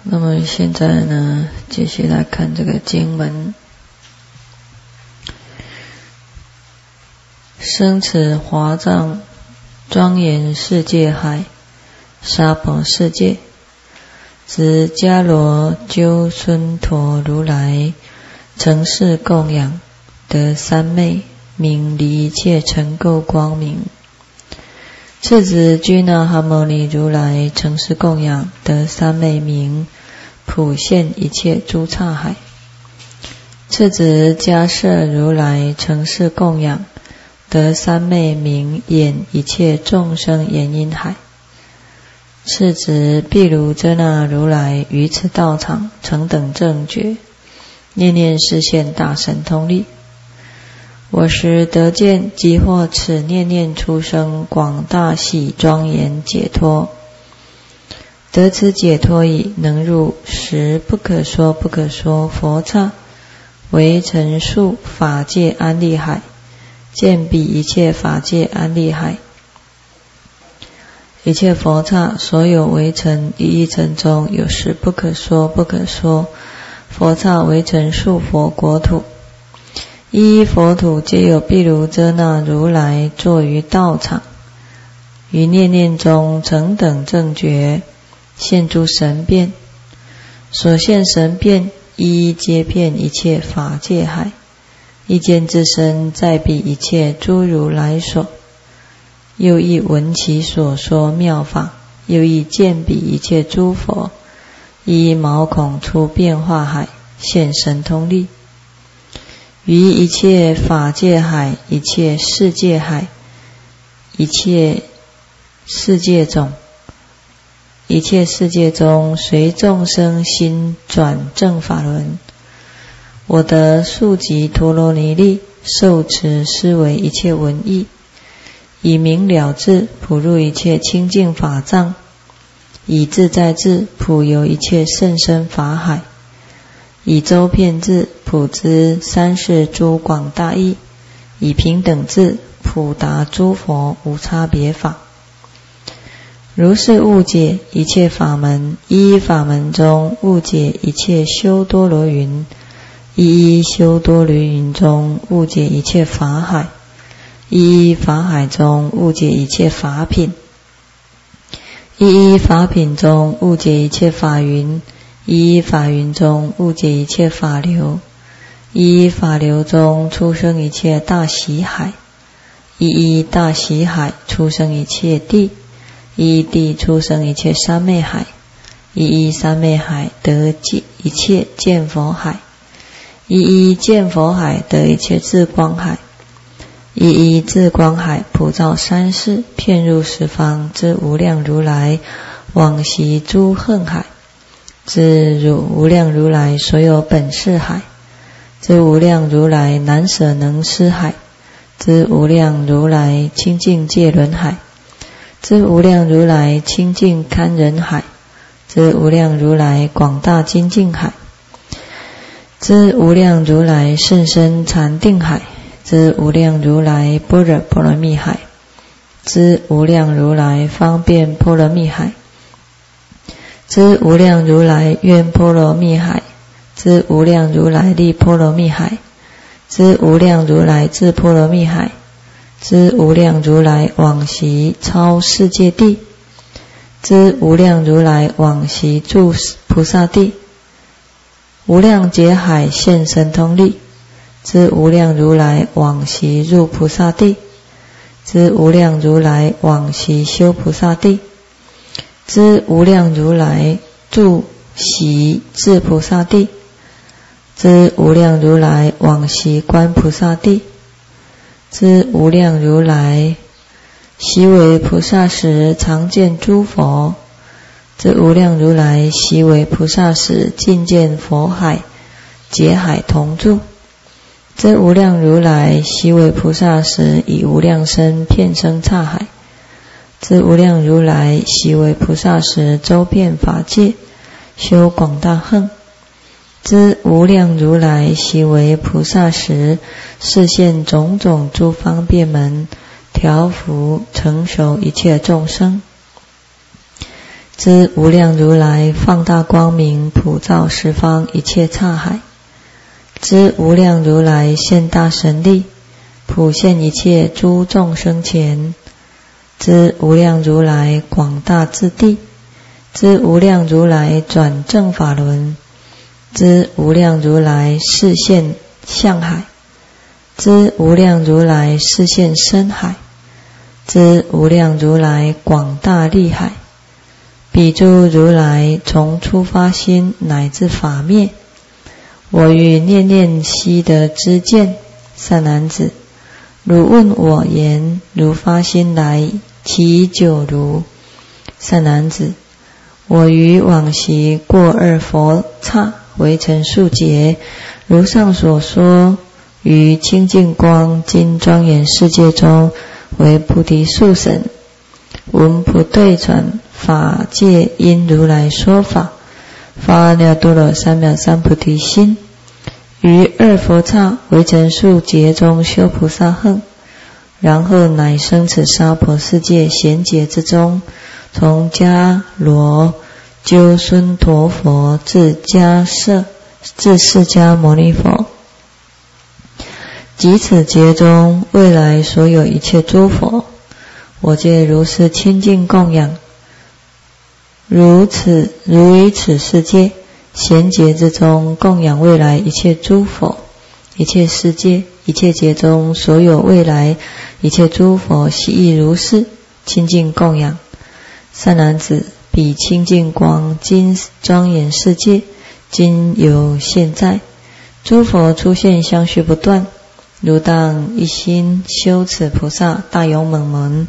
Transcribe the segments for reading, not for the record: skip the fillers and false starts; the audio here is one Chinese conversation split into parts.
那么现在呢，继续来看这个经文。生此华藏庄严世界海，娑婆世界，指迦罗鸠孙陀如来成事供养，得三昧，名离一切尘垢光明。次指居那哈牟尼如来成事供养，得三昧，名普现一切诸刹海。次指迦摄如来成事供养，得三昧，名演一切众生言音海。次指毗卢遮那如来于此道场成等正觉，念念示现大神通力。我时得见即获此念念出生广大喜庄严解脱，得此解脱已，能入实不可说不可说佛刹，为陈述法界安立海，见彼一切法界安立海。一切佛刹所有为尘，一一尘中有实不可说不可说佛刹为陈述佛国土。一一佛土皆有毗卢遮那如来坐于道场，于念念中成等正觉，现诸神变，所现神变一一皆遍一切法界海，一见自身在彼一切诸如来所，又亦闻其所说妙法，又亦见彼一切诸佛，一一毛孔出变化海，现神通力。于一切法界海，一切世界海，一切世界种，一切世界中随众生心转正法轮，我得速集陀罗尼力，受持思维一切文义，以明了智普入一切清净法藏，以自在智普游一切甚深法海，以周遍智普知三世诸广大义，以平等智普达诸佛无差别法。如是悟解一切法门，一一法门中悟解一切修多罗云，一一修多罗云中悟解一切法海，一一法海中悟解一切法品，一一法品中悟解一切法云，一一法云中悟解一切法流，一一法流中出生一切大喜海，一一大喜海出生一切地，一一地出生一切三昧海，一一三昧海得一切见佛海，一一见佛海得一切智光海，一一智光海普照三世，遍入十方之无量如来往昔诸恨海，之无量如来所有本事海，之无量如来难舍能施海，之无量如来清净戒轮海，之无量如来清净堪忍海，之无量如来广大精进海，之无量如来甚深禅定海，之无量如来般若波罗蜜海，之无量如来方便波罗蜜海，之无量如来愿波罗蜜海，之无量如来力波罗蜜海，之无量如来智波罗蜜海，之无量如来往昔超世界地，之无量如来往昔住菩萨地，无量劫海现神通力，之无量如来往昔入菩萨地，之无量如来往昔修菩萨地，之无量如来住习至菩萨地，之无量如来往昔观菩萨地，之无量如来昔为菩萨时常见诸佛，之无量如来昔为菩萨时尽见佛海劫海同住，之无量如来昔为菩萨时以无量身遍生刹海，之无量如来昔为菩萨时周遍法界修广大恨，之无量如来昔为菩萨时示现种种诸方便门调伏成熟一切众生， 知无量如来放大光明，普照十方一切刹海。知无量如来现大神力，普现一切诸众生前。知无量如来广大智地，知无量如来转正法轮，知无量如来示现相海，知无量如来示现深海，知无量如来广大利海。彼诸如来从初发心乃至法灭，我欲念念悉得知见。善男子，汝问我言，如发心来，其久如？善男子，我于往昔过二佛刹，为成数劫，如上所说，于清净光金庄严世界中，为菩提树神，闻普对传法界因如来说法，发了多罗三藐三菩提心，于二佛刹为成数劫中修菩萨行，然后乃生此娑婆世界贤劫之中，从迦罗鸠孙陀佛至释迦牟尼佛，即此劫中未来所有一切诸佛，我皆如是清净供养。如于此世界贤劫之中供养未来一切诸佛，一切世界一切劫中所有未来一切诸佛悉亦如是清净供养。善男子，彼清净光今庄严世界，今犹现在，诸佛出现相续不断，如当一心修此菩萨大勇猛门。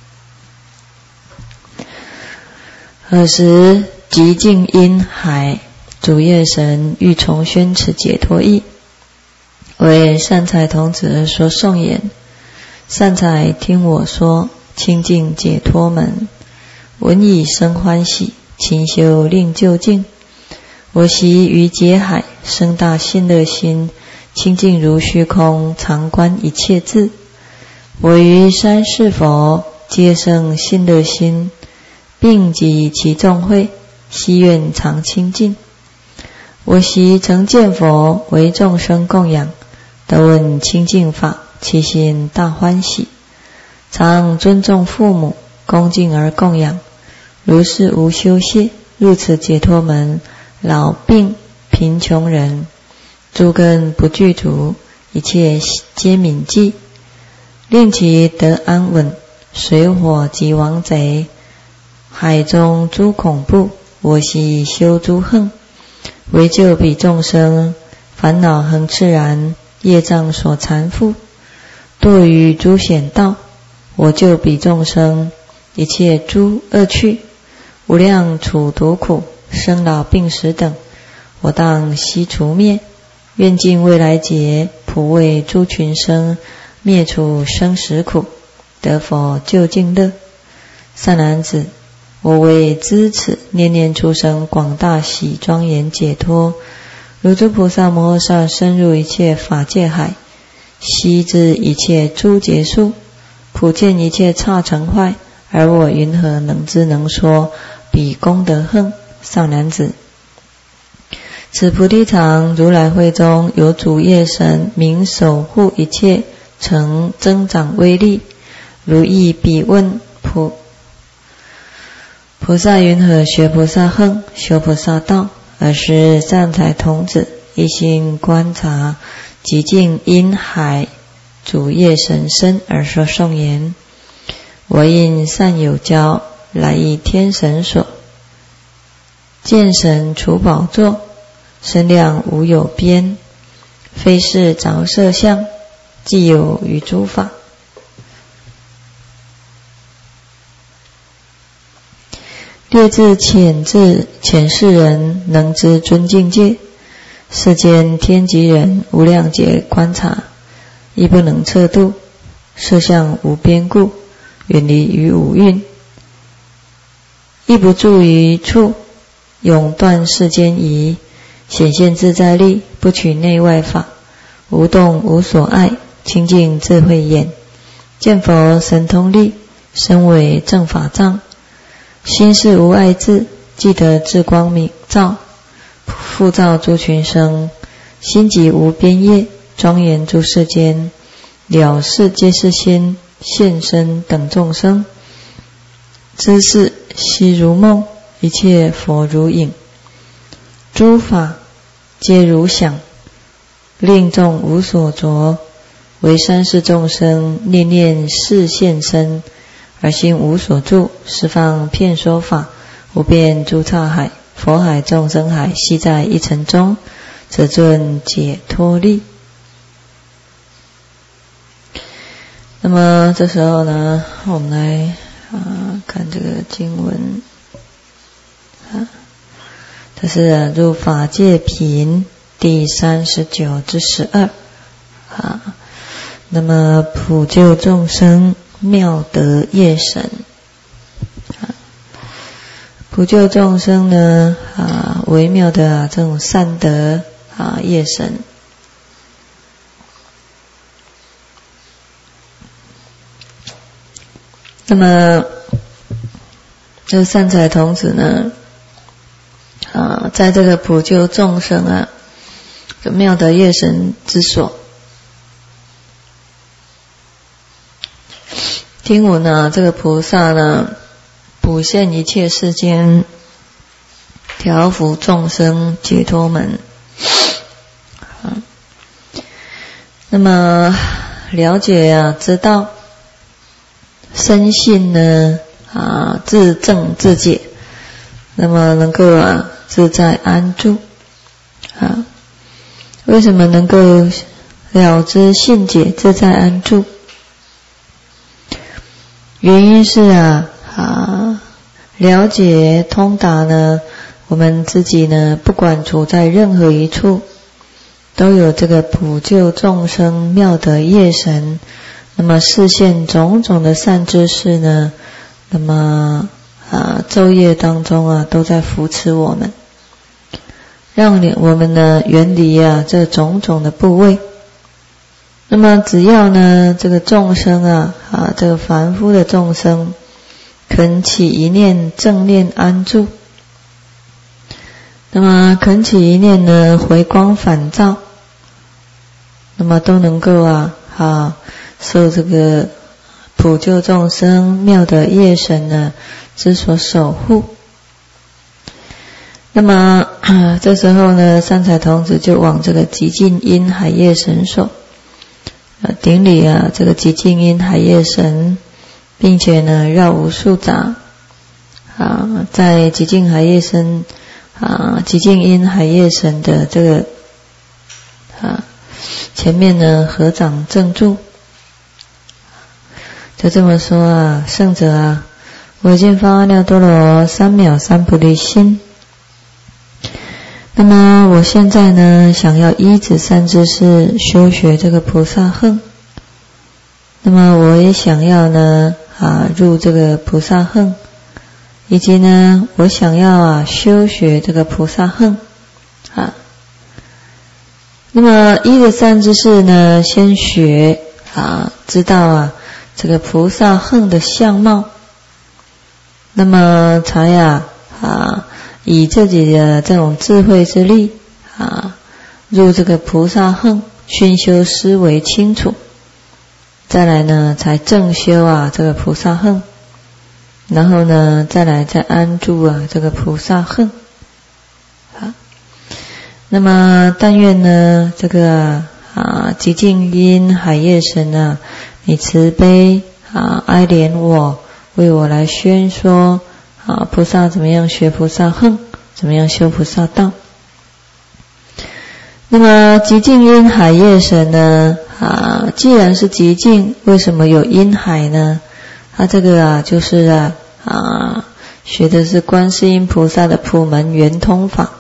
尔时极静因海主业神欲重宣此解脱义，为善财童子而说颂言：善财，听我说清净解脱门，闻已生欢喜，勤修令究竟。我昔于劫海生大信乐心，清净如虚空，常观一切智。我于三世佛皆生信乐心，并及其众会，悉愿常清净。我昔曾见佛为众生供养，得闻清净法，其心大欢喜，常尊重父母，恭敬而供养。如是无休歇，入此解脱门，老病贫穷人，诸根不具足，一切皆悯济，令其得安稳。水火及亡贼，海中诸恐怖，我悉修诸行，为救彼众生，烦恼恒炽然，业障所缠缚，堕于诸险道。我救彼众生，一切诸恶趣，无量处毒苦，生老病死等，我当悉除灭。愿尽未来劫，普为诸群生，灭除生死苦，得佛究竟乐。善男子，我为知此念念出生广大喜庄严解脱，如诸菩萨摩诃萨深入一切法界海，悉知一切诸劫数，普见一切刹尘坏，而我云何能知能说彼功德行？善男子，此菩提场如来会中有主业神明守护一切，曾增长威力。如意彼问菩萨云何学菩萨行，修菩萨道？尔时善财童子一心观察极静因海主业神身而说颂言：我因善有交，来诣天神所，见神处宝座，身量无有边，非是着色相，既有于诸法。略至浅世人能知尊境界，世间天极人无量劫观察，亦不能测度。色相无边故，远离于五蕴，亦不住于处，永断世间疑，显现自在力，不取内外法，无动无所爱，清净智慧眼，见佛神通力，身为正法藏， 心是无碍智，即得智光明照，复照诸群生。心即无边业，庄严诸世间，了事皆是心，现身等众生。知是悉如梦，一切佛如影。诸法皆如想，令众无所着。唯三世众生念念是现身，而心无所住，十方遍说法，无边诸刹海、佛海、众生海，悉在一尘中，则证解脱力。那么这时候呢，我们来看这个经文这是入法界品第39之12那么普救众生妙德业神普救众生呢微妙的这种善德业神。那么这善财童子呢在这个普救众生这妙德业神之所，听闻呢这个菩萨呢普现一切世间，调伏众生解脱门。那么了解知道深信呢自证自解，那么能够自在安住为什么能够了知信解自在安住？原因是了解通达呢，我们自己呢不管处在任何一处，都有这个普救众生妙德业神，那么示现种种的善知识呢，那么昼夜当中都在扶持我们，让我们呢远离这种种的部位。那么只要呢这个众生这个凡夫的众生肯起一念正念安住，那么肯起一念呢回光返照，那么都能够受这个普救众生妙德业神呢之所守护。那么这时候呢善财童子就往这个极尽因海业神所顶礼这个极尽因海业神，并且呢绕无数匝在极尽海业神极尽因海业神的这个前面呢合掌正住，就这么说圣者我见发阿耨多罗三藐三菩提心。那么我现在呢想要依止善知识修学这个菩萨行，那么我也想要呢入这个菩萨行，以及呢我想要修学这个菩萨行那么依着善知识呢先学知道这个菩萨行的相貌，那么才以自己的这种智慧之力入这个菩萨行，熏修思维清楚，再来呢才正修这个菩萨行，然后呢再来再安住这个菩萨行那么但愿呢这个极尽因海业神你慈悲哀怜我，为我来宣说菩萨怎么样学菩萨行，怎么样修菩萨道。那么极尽因海业神呢既然是极尽，为什么有因海呢？这个就是学的是观世音菩萨的普门圆通法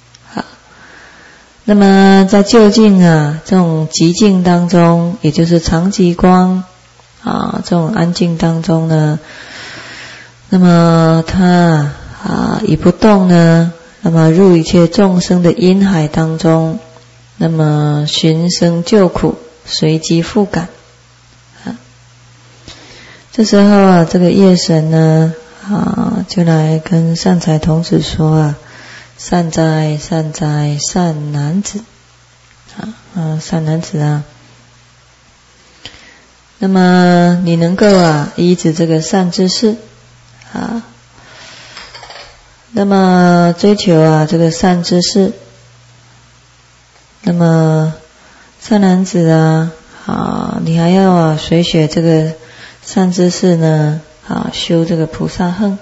那么在究竟这种极静当中，也就是常寂光这种安静当中呢，那么他以不动呢，那么入一切众生的因海当中，那么寻生救苦，随机复感这时候这个业神呢就来跟善财童子说啊，善哉善哉善男子善男子啊，那么你能够依止这个善知识那么追求这个善知识，那么善男子你还要随学这个善知识呢修这个菩萨行。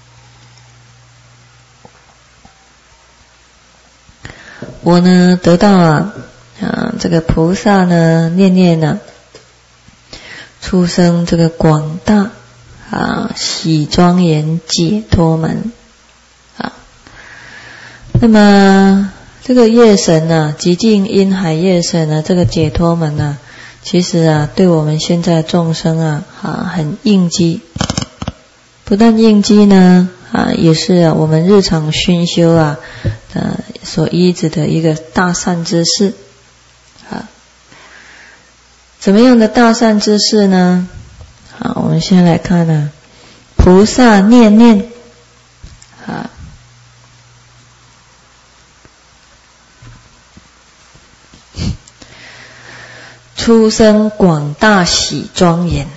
我呢得到这个菩萨呢念念出生这个广大喜庄严解脱门那么这个夜神极尽因海夜神这个解脱门其实对我们现在众生很应机，不但应机呢也是我们日常熏修所依止的一个大善知识怎么样的大善知识呢？我们先来看菩萨念念出生广大喜庄严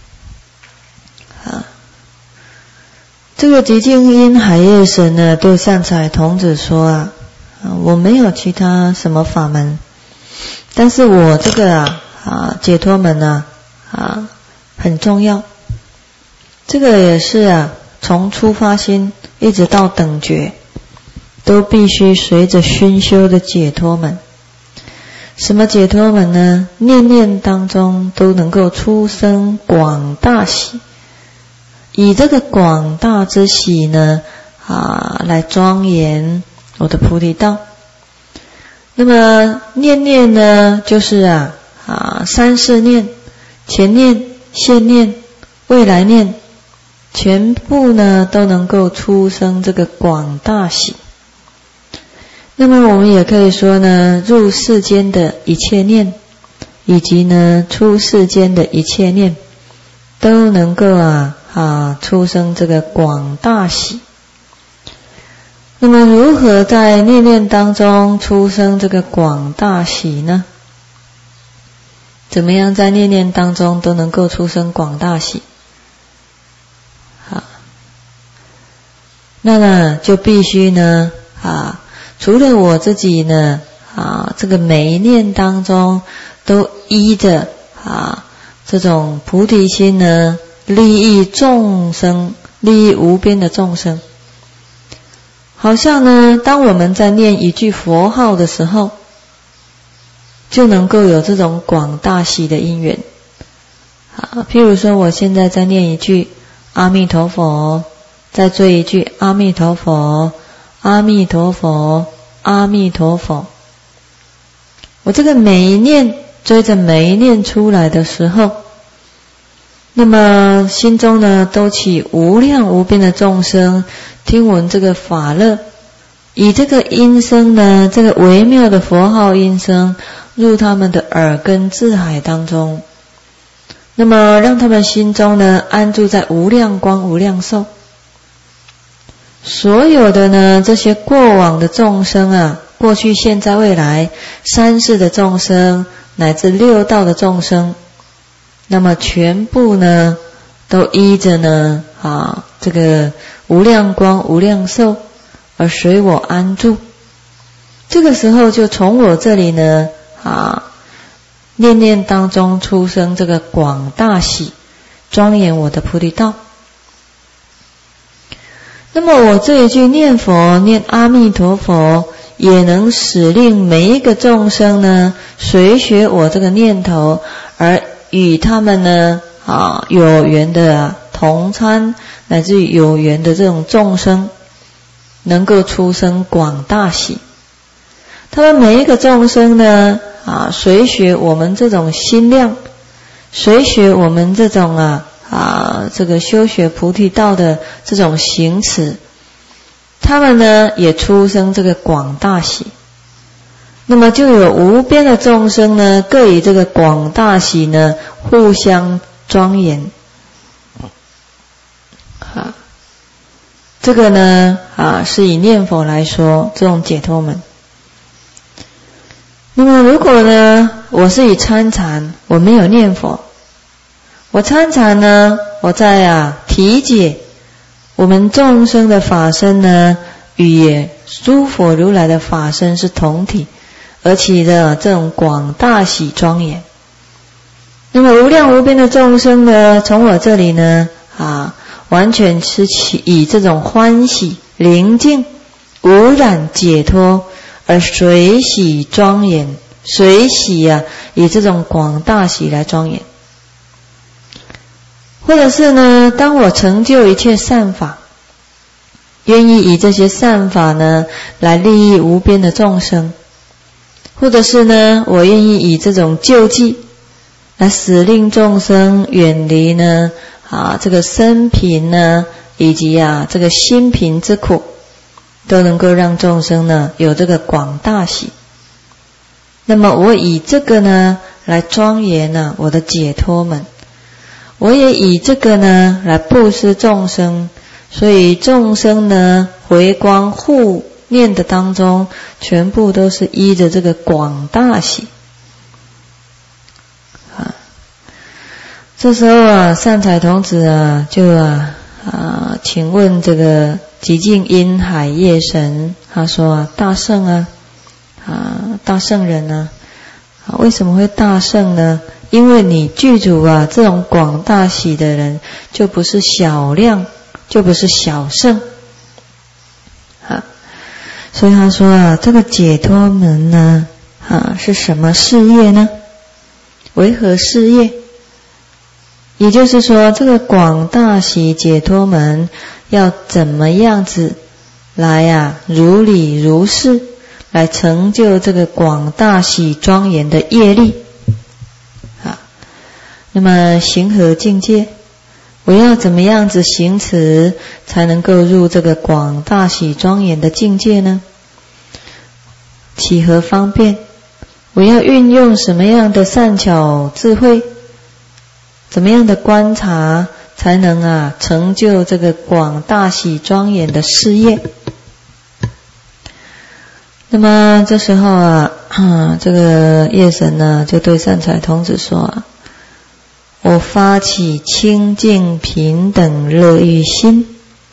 这个极尽因海夜神呢对善财童子说我没有其他什么法门，但是我这个解脱门很重要，这个也是从初发心一直到等觉都必须随着熏修的解脱门。什么解脱门呢？念念当中都能够出生广大喜，以这个广大之喜呢来庄严我的菩提道。那么念念呢就是三世念、前念、现念、未来念，全部呢都能够出生这个广大喜。那么我们也可以说呢，入世间的一切念，以及呢出世间的一切念，都能够出生这个广大喜。那么如何在念念当中出生这个广大喜呢？怎么样在念念当中都能够出生广大喜？那呢就必须呢除了我自己呢这个每一念当中都依着这种菩提心呢，利益众生，利益无边的众生。好像呢当我们在念一句佛号的时候，就能够有这种广大喜的因缘譬如说我现在在念一句阿弥陀佛，再追一句阿弥陀佛，阿弥陀佛，阿弥陀佛。我这个每一念追着每一念出来的时候，那么心中呢都起无量无边的众生听闻这个法乐，以这个音声呢，这个微妙的佛号音声入他们的耳根智海当中，那么让他们心中呢安住在无量光无量寿。所有的呢这些过往的众生过去现在未来三世的众生乃至六道的众生，那么全部呢都依着呢这个无量光无量寿而随我安住。这个时候就从我这里呢念念当中出生这个广大喜，庄严我的菩提道。那么我这一句念佛念阿弥陀佛，也能使令每一个众生呢随学我这个念头，而与他们呢有缘的同参，乃至于有缘的这种众生能够出生广大喜。他们每一个众生呢随学我们这种心量，随学我们这种这个修学菩提道的这种行持，他们呢也出生这个广大喜。那么就有无边的众生呢各以这个广大喜呢互相庄严这个呢是以念佛来说这种解脱门。那么如果呢我是以参禅，我没有念佛，我参禅呢，我在体解我们众生的法身呢与诸佛如来的法身是同体，而且的这种广大喜庄严。那么无量无边的众生呢，从我这里呢完全是以这种欢喜宁静无染解脱而随喜庄严，随喜以这种广大喜来庄严。或者是呢，当我成就一切善法，愿意以这些善法呢来利益无边的众生，或者是呢我愿意以这种救济来使令众生远离呢这个身贫呢以及这个心贫之苦，都能够让众生呢有这个广大喜。那么我以这个呢来庄严呢我的解脱门，我也以这个呢来布施众生，所以众生呢回光护念的当中，全部都是依着这个广大喜。这时候善财童子就请问这个极净因海业神，他说大圣大圣人为什么会大圣呢？因为你具足这种广大喜的人，就不是小量，就不是小圣所以他说这个解脱门呢是什么事业呢？为何事业？也就是说，这个广大喜解脱门要怎么样子来如理如是来成就这个广大喜庄严的业力那么行何境界？我要怎么样子行持才能够入这个广大喜庄严的境界呢？起何方便？我要运用什么样的善巧智慧？怎么样的观察才能成就这个广大喜庄严的事业？那么这时候这个业神呢就对善财童子说我发起清净平等乐欲心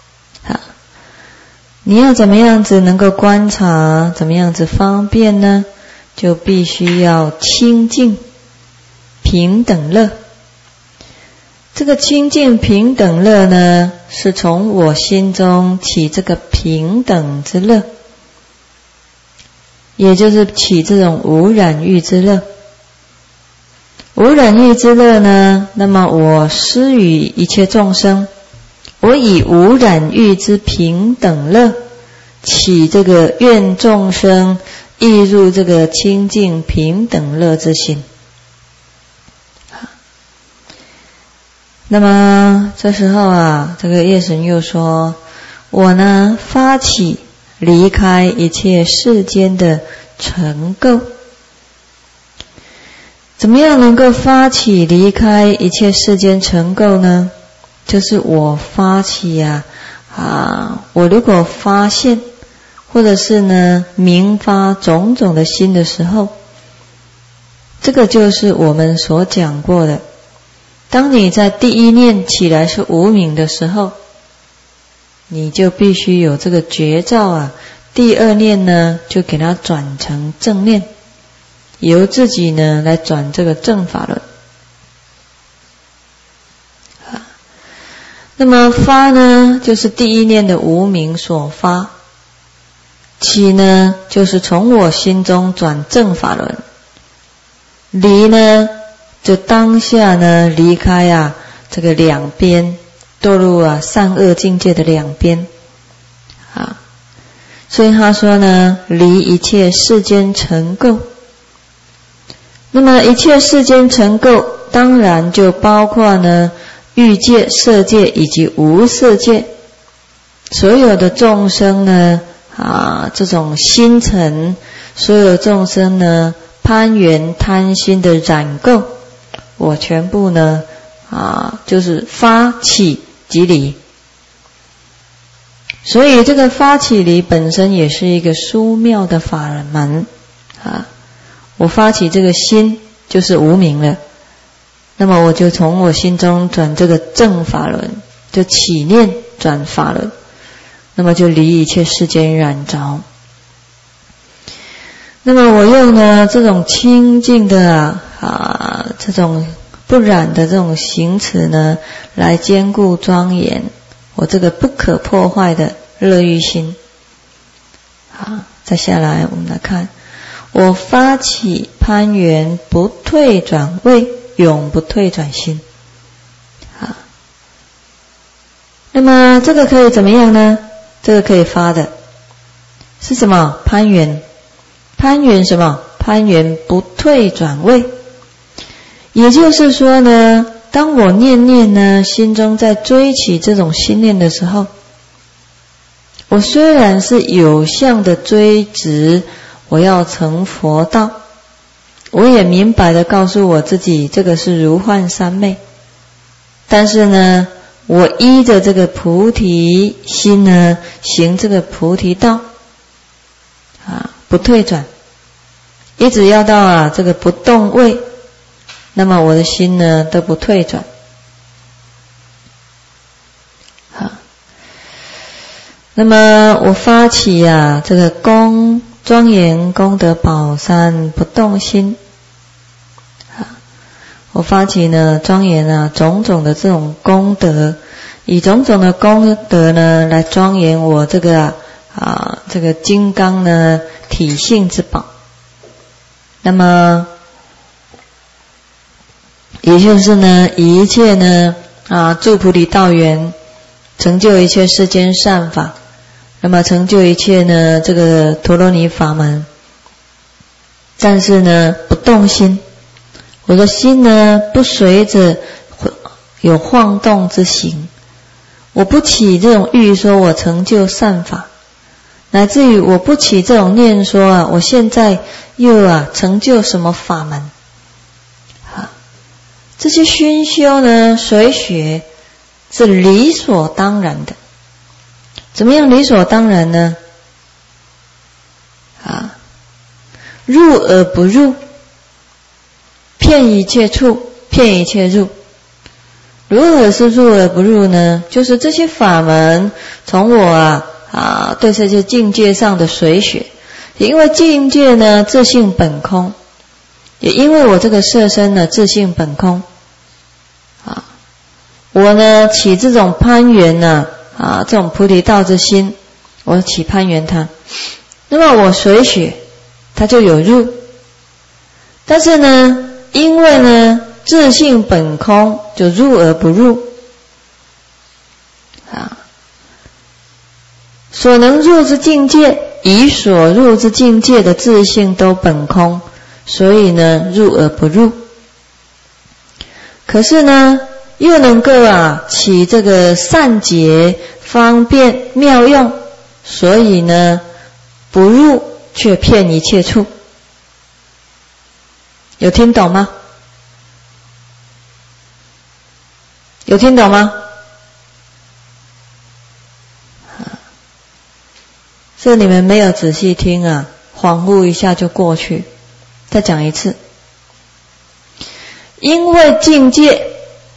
你要怎么样子能够观察，怎么样子方便呢？就必须要清净平等乐。这个清净平等乐呢，是从我心中起这个平等之乐，也就是起这种无染欲之乐。无染欲之乐呢，那么我施予一切众生，我以无染欲之平等乐起这个愿众生亦入这个清净平等乐之心。那么这时候这个业神又说，我呢发起离开一切世间的尘垢。怎么样能够发起离开一切世间尘垢呢？就是我发起我如果发现或者是呢明发种种的心的时候，这个就是我们所讲过的，当你在第一念起来是无明的时候，你就必须有这个觉照第二念呢就给它转成正念，由自己呢来转这个正法轮。那么发呢就是第一念的无明所发，起呢就是从我心中转正法轮，离呢就当下呢离开这个两边，堕入善恶境界的两边所以他说呢离一切世间尘垢。那么一切世间尘垢当然就包括呢欲界、色界以及无色界，所有的众生呢这种心尘，所有众生呢攀缘贪心的染垢，我全部呢就是发起即离。 所以这个发起离本身也是一个殊妙的法门啊！我发起这个心就是无明了，那么我就从我心中转这个正法轮，就起念转法轮，那么就离一切世间染着。那么我用呢这种清净的这种不染的这种行持呢，来坚固庄严我这个不可破坏的乐欲心。好，再下来我们来看，我发起攀缘不退转位，永不退转心。好，那么这个可以怎么样呢？这个可以发的是什么？攀缘。攀缘什么？攀缘不退转位。也就是说呢，当我念念呢，心中在追起这种心念的时候，我虽然是有相的追执，我要成佛道，我也明白的告诉我自己，这个是如幻三昧。但是呢，我依着这个菩提心呢，行这个菩提道，不退转，一直要到这个不动位，那么我的心呢都不退转。好，那么我发起这个庄严功德宝山不动心。好，我发起呢庄严种种的这种功德，以种种的功德呢来庄严我这个这个金刚呢体性之宝。那么也就是呢以一切呢助菩提道缘，成就一切世间善法，那么成就一切呢这个陀罗尼法门。但是呢不动心，我的心呢不随着有晃动之行，我不起这种欲说我成就善法，乃至于我不起这种念说我现在又成就什么法门。这些熏修呢随学是理所当然的。怎么样理所当然呢？入而不入，遍一切处，遍一切入。如何是入而不入呢？就是这些法门从我对这些境界上的随学，因为境界呢自性本空，也因为我这个色身呢自性本空，我呢起这种攀缘这种菩提道之心，我起攀缘它，那么我随学它就有入。但是呢因为呢自性本空，就入而不入。所能入之境界，以所入之境界的自性都本空，所以呢入而不入。可是呢又能够起这个善解方便妙用，所以呢不入却遍一切处。有听懂吗？有听懂吗？这你们没有仔细听恍惚一下就过去。再讲一次，因为境界，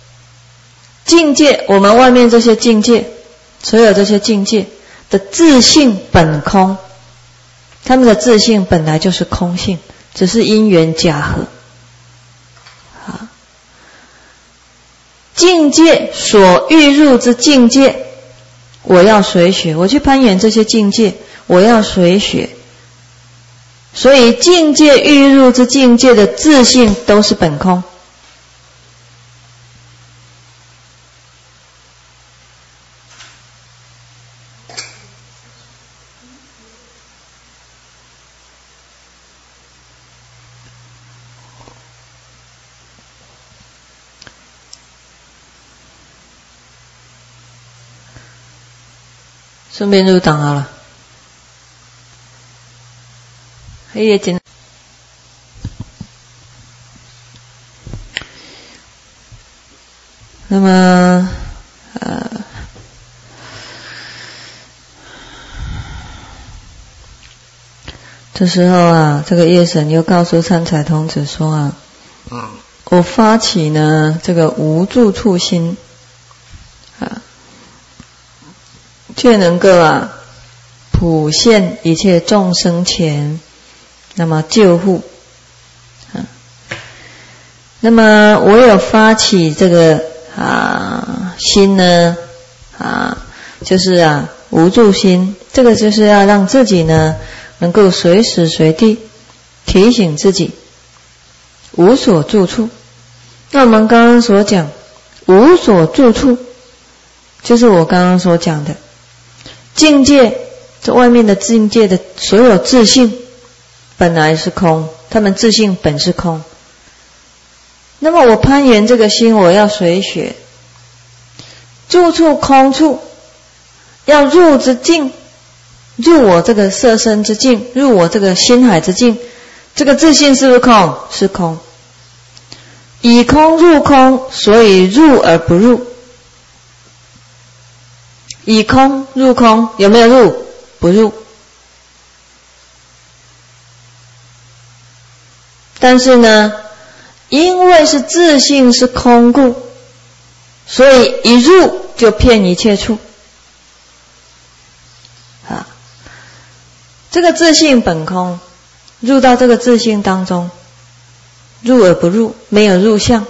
我们外面这些境界，所有这些境界的自性本空，他们的自性本来就是空性，只是因缘假合。境界所欲入之境界，我要随学，我去攀缘这些境界，我要随学。所以境界欲入之境界的自性都是本空。顺便入党好了。也简单。那么这时候啊，这个夜神又告诉参财童子说啊，我发起呢这个无住处心啊，却能够啊普现一切众生前，那么救护啊。那么我有发起这个心呢就是无住心，这个就是要让自己呢能够随时随地提醒自己无所住处。那我们刚刚所讲无所住处，就是我刚刚所讲的境界，这外面的境界的所有自性本来是空，他们自性本是空。那么我攀缘这个心，我要随学住处空处，要入之境，入我这个色身之境，入我这个心海之境。这个自性是不是空？是空。以空入空，所以入而不入。以空入空，有没有入？不入。但是呢，因为是自性是空故，所以一入就遍一切处。这个自性本空，入到这个自性当中，入而不入，没有入相，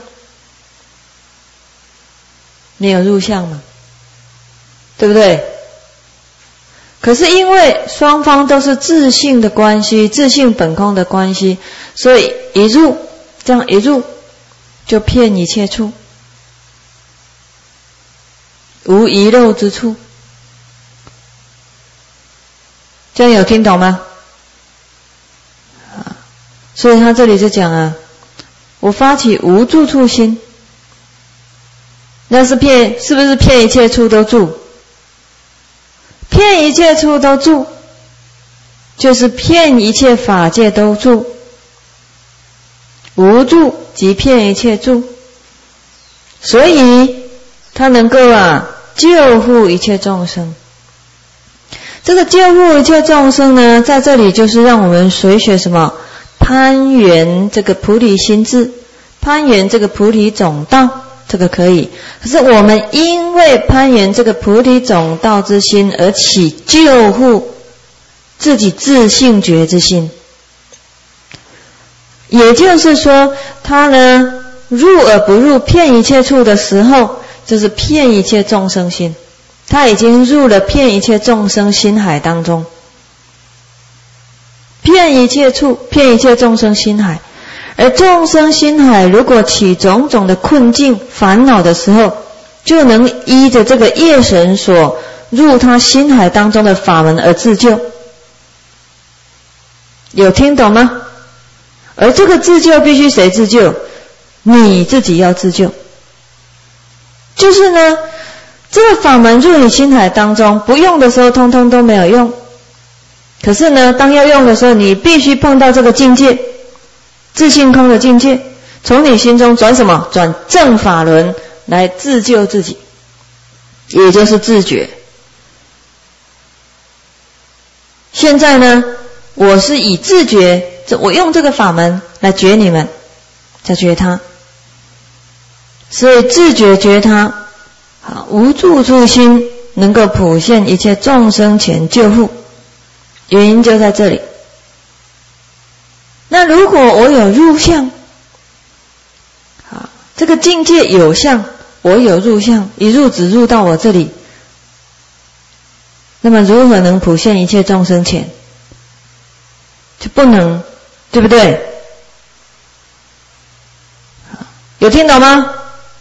没有入相嘛，对不对？可是因为双方都是自性的关系，自性本空的关系，所以一入，这样一入就遍一切处，无遗漏之处。这样有听懂吗？所以他这里就讲我发起无住处心，那是是不是遍一切处都住？遍一切处都住，就是遍一切法界都住。无住即遍一切住，所以他能够救护一切众生。这个救护一切众生呢，在这里就是让我们随学什么？攀缘这个菩提心智，攀缘这个菩提总道，这个可以。可是我们因为攀缘这个菩提总道之心而起救护自己自性觉之心，也就是说他呢入而不入遍一切处的时候，就是遍一切众生心，他已经入了遍一切众生心海当中，遍一切处，遍一切众生心海。而众生心海如果起种种的困境烦恼的时候，就能依着这个业神所入他心海当中的法门而自救。有听懂吗？而这个自救必须谁自救？你自己要自救。就是呢，这个法门入你心海当中，不用的时候通通都没有用。可是呢，当要用的时候，你必须碰到这个境界，自性空的境界，从你心中转什么？转正法轮来自救自己，也就是自觉。现在呢，我是以自觉，我用这个法门来觉你们，再觉他。所以自觉觉他，无住处心能够普现一切众生前救护，原因就在这里。那如果我有入相，这个境界有相，我有入相，一入只入到我这里，那么如何能普现一切众生前？就不能，对不对？有听懂吗？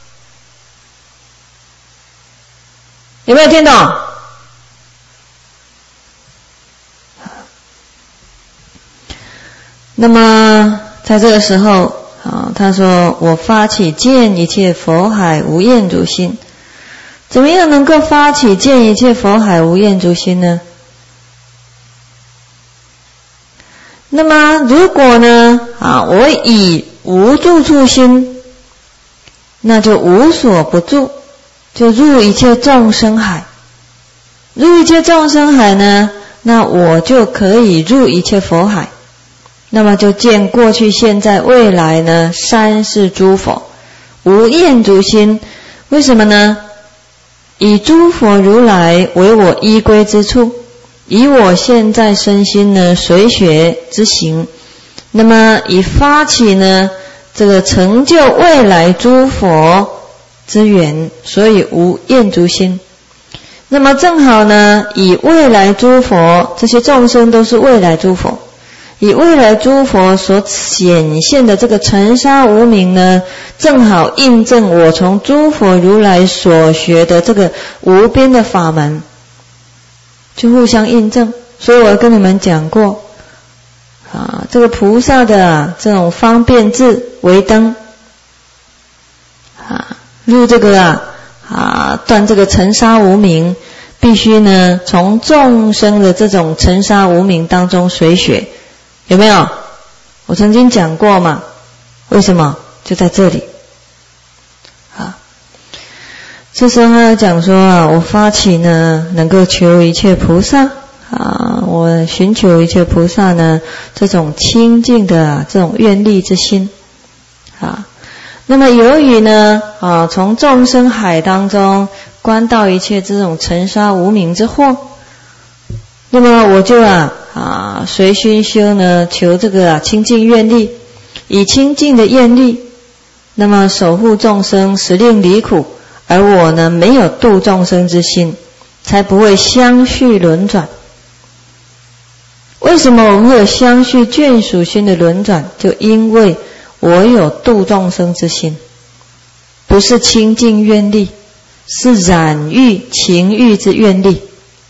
有没有听懂？那么在这个时候他说我发起见一切佛海无厌足心。怎么样能够发起见一切佛海无厌足心呢？那么如果呢我以无住处心，那就无所不住，就入一切众生海。入一切众生海呢，那我就可以入一切佛海。 那么就见过去现在未来呢三世诸佛无厌足心。为什么呢？以诸佛如来为我依归之处，以我现在身心呢随学之行，那么以发起呢这个成就未来诸佛之缘，所以无厌足心。那么正好呢，以未来诸佛，这些众生都是未来诸佛，以未来诸佛所显现的这个尘沙无明呢，正好印证我从诸佛如来所学的这个无边的法门，就互相印证。所以我跟你们讲过这个菩萨的这种方便智为灯入这个断这个尘沙无明，必须呢从众生的这种尘沙无明当中随学，有没有？我曾经讲过嘛，为什么？就在这里这时候他讲说我发起呢能够求一切菩萨我寻求一切菩萨呢这种清净的这种愿力之心那么由于呢从众生海当中观到一切这种尘沙无明之惑，那么我就随熏修呢求这个清净愿力，以清净的愿力那么守护众生，使令离苦，而我呢没有度众生之心，才不会相续轮转。为什么我们会有相续眷属心的轮转？就因为我有度众生之心，不是清净愿力，是染欲情欲之愿力。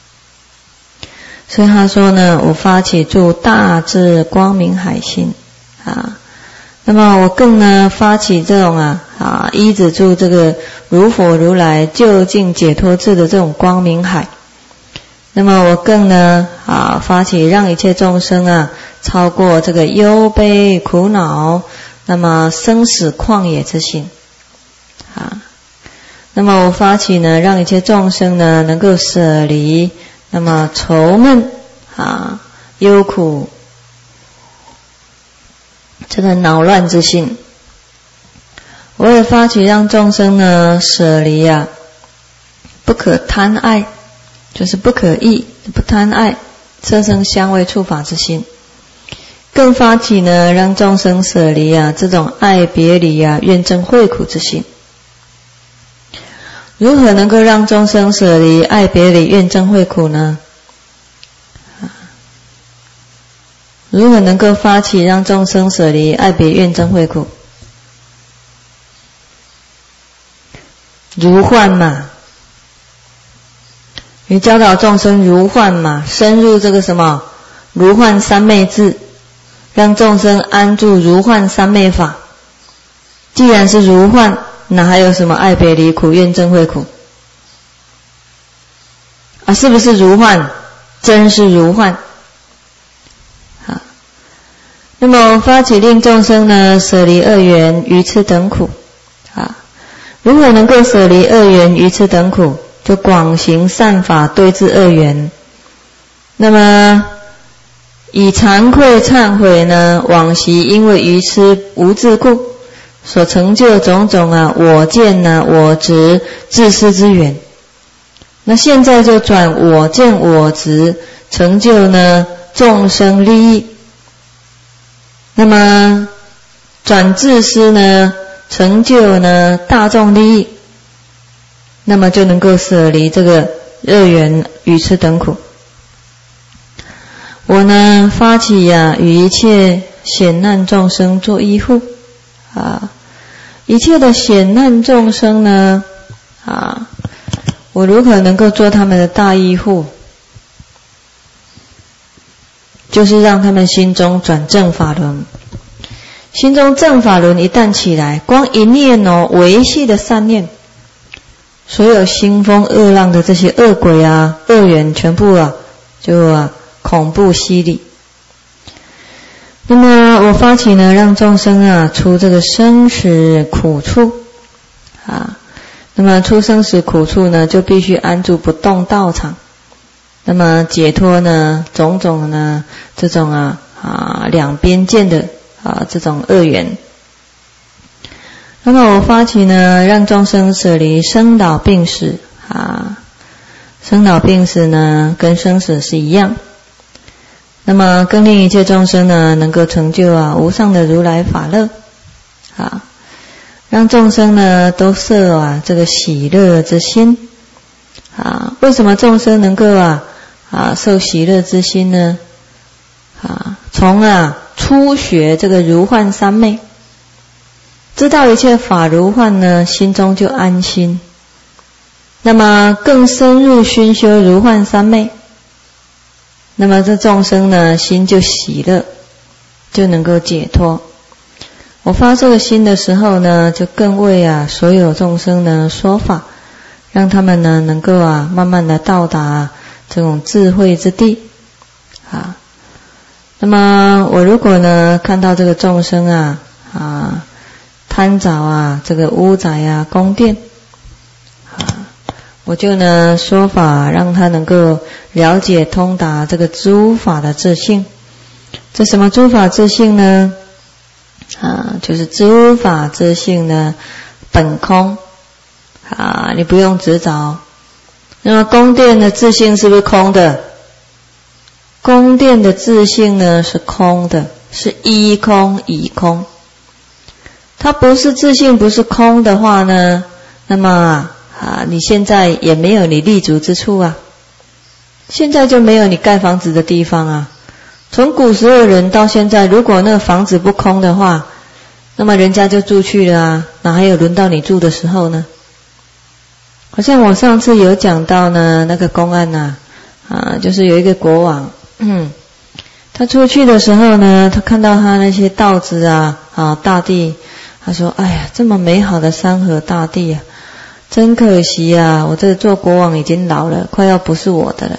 所以他说呢，我发起住大智光明海心那么我更呢发起这种依止住这个如佛如来究竟解脱智的这种光明海。那么我更呢发起让一切众生超过这个忧悲苦恼，那么生死旷野之心那么我发起呢让一切众生呢能够舍离那么愁闷忧苦这个恼乱之心。我也发起让众生呢舍离不可贪爱，就是不可忆不贪爱色声香味触法之心。更发起呢让众生舍离这种爱别离怨憎会苦之心。如何能够让众生舍离爱别离怨憎会苦呢？如何能够发起让众生舍离爱别怨憎会苦？如幻嘛，你教导众生如幻嘛，深入这个什么如幻三昧智，让众生安住如幻三昧法。既然是如幻，那还有什么爱别离苦怨憎会苦是不是如幻？真是如幻那么我发起令众生呢舍离恶缘愚痴等苦如何能够舍离恶缘愚痴等苦？就广行善法对治恶缘。那么以惭愧忏悔呢往昔因为愚痴无智故所成就种种我见我执自私之缘。那现在就转我见我执成就呢众生利益，那么转自私呢成就呢大众利益，那么就能够舍离这个恶缘愚痴等苦。我呢发起与一切险难众生做依护一切的险难众生呢我如何能够做他们的大依护？就是让他们心中转正法轮。心中正法轮一旦起来，光一念维系的善念，所有兴风恶浪的这些恶鬼恶缘全部就恐怖犀利。那么我发起呢让众生出这个生死苦处那么出生死苦处呢就必须安住不动道场，那么解脱呢种种呢这种两边见的这种恶缘。那么我发起呢，让众生舍离生老病死生老病死呢，跟生死是一样。那么更令一切众生呢，能够成就无上的如来法乐让众生呢都摄这个喜乐之心为什么众生能够受喜乐之心呢？从初学这个如幻三昧，知道一切法如幻呢，心中就安心。那么更深入熏修如幻三昧，那么这众生呢，心就喜乐，就能够解脱。我发这个心的时候呢，就更为所有众生呢说法，让他们呢能够慢慢的到达这种智慧之地那么我如果呢看到这个众生贪着这个屋宅宫殿我就呢说法，让他能够了解通达这个诸法的自性。这什么诸法自性呢？就是诸法自性呢本空你不用执着。那么宫殿的自性是不是空的？宫殿的自性呢是空的，是依空以空。它不是自性，不是空的话呢，那么你现在也没有你立足之处现在就没有你盖房子的地方从古时候人到现在，如果那个房子不空的话，那么人家就住去了哪还有轮到你住的时候呢？好像我上次有讲到呢，那个公案就是有一个国王他出去的时候呢，他看到他那些稻子大地，他说哎呀，这么美好的山河大地真可惜我这做国王已经老了，快要不是我的了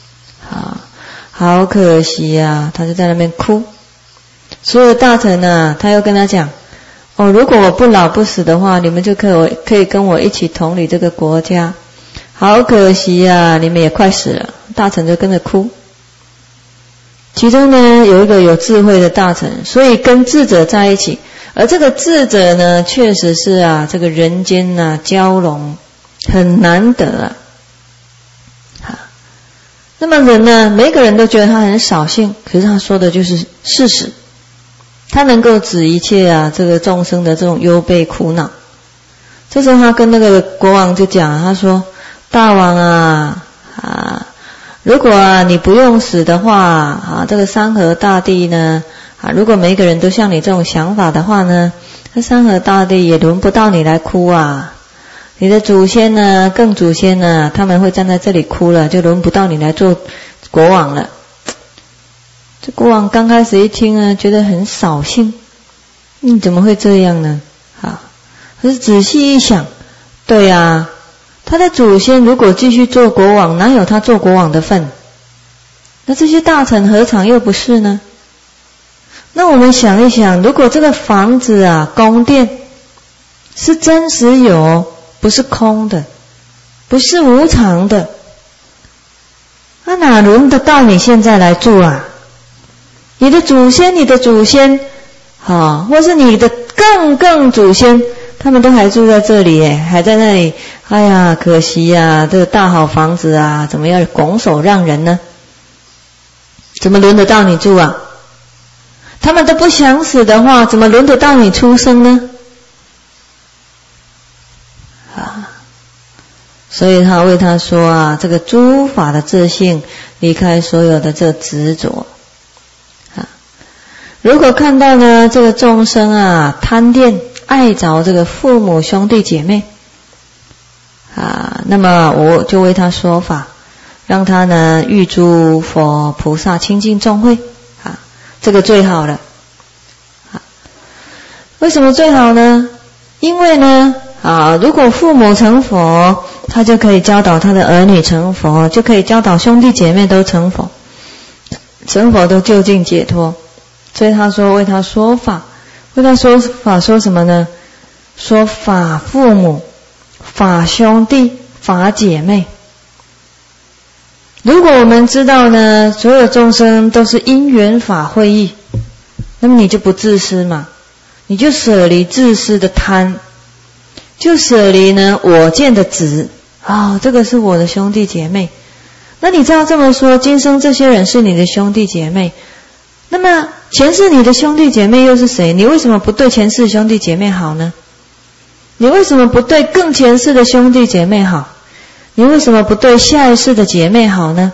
好可惜他就在那边哭。所有的大臣他又跟他讲如果我不老不死的话，你们就可以跟我一起统理这个国家，好可惜你们也快死了。大臣就跟着哭。其中呢有一个有智慧的大臣，所以跟智者在一起，而这个智者呢确实是这个人间交融很难得那么人呢，每个人都觉得他很扫兴，可是他说的就是事实，他能够止一切这个众生的这种忧悲苦恼。这时候他跟那个国王就讲，他说大王如果你不用死的话这个山河大地呢如果每个人都像你这种想法的话呢，那山河大地也轮不到你来哭你的祖先呢，更祖先呢，他们会站在这里哭了，就轮不到你来做国王了。这国王刚开始一听觉得很扫兴，怎么会这样呢？可是仔细一想，对他的祖先如果继续做国王，哪有他做国王的份？那这些大臣何尝又不是呢？那我们想一想，如果这个房子宫殿是真实有，不是空的，不是无常的，那哪轮得到你现在来住你的祖先或是你的更祖先，他们都还住在这里还在那里，哎呀可惜这个大好房子怎么要拱手让人呢？怎么轮得到你住他们都不想死的话，怎么轮得到你出生呢？所以他为他说这个诸法的自性，离开所有的这执着如果看到呢这个众生贪恋爱着这个父母兄弟姐妹那么我就为他说法，让他呢遇诸佛菩萨清净众会这个最好了为什么最好呢？因为呢如果父母成佛，他就可以教导他的儿女成佛，就可以教导兄弟姐妹都成佛，成佛都究竟解脱。所以他说为他说法，为他说法说什么呢？说法父母、法兄弟、法姐妹。 如果我们知道呢，所有众生都是因缘法会意，那么你就不自私嘛，你就舍离自私的贪，就舍离呢我见的执这个是我的兄弟姐妹。那你知道这么说，今生这些人是你的兄弟姐妹，那么前世你的兄弟姐妹又是谁？你为什么不对前世兄弟姐妹好呢？你为什么不对更前世的兄弟姐妹好？你为什么不对下一世的姐妹好呢？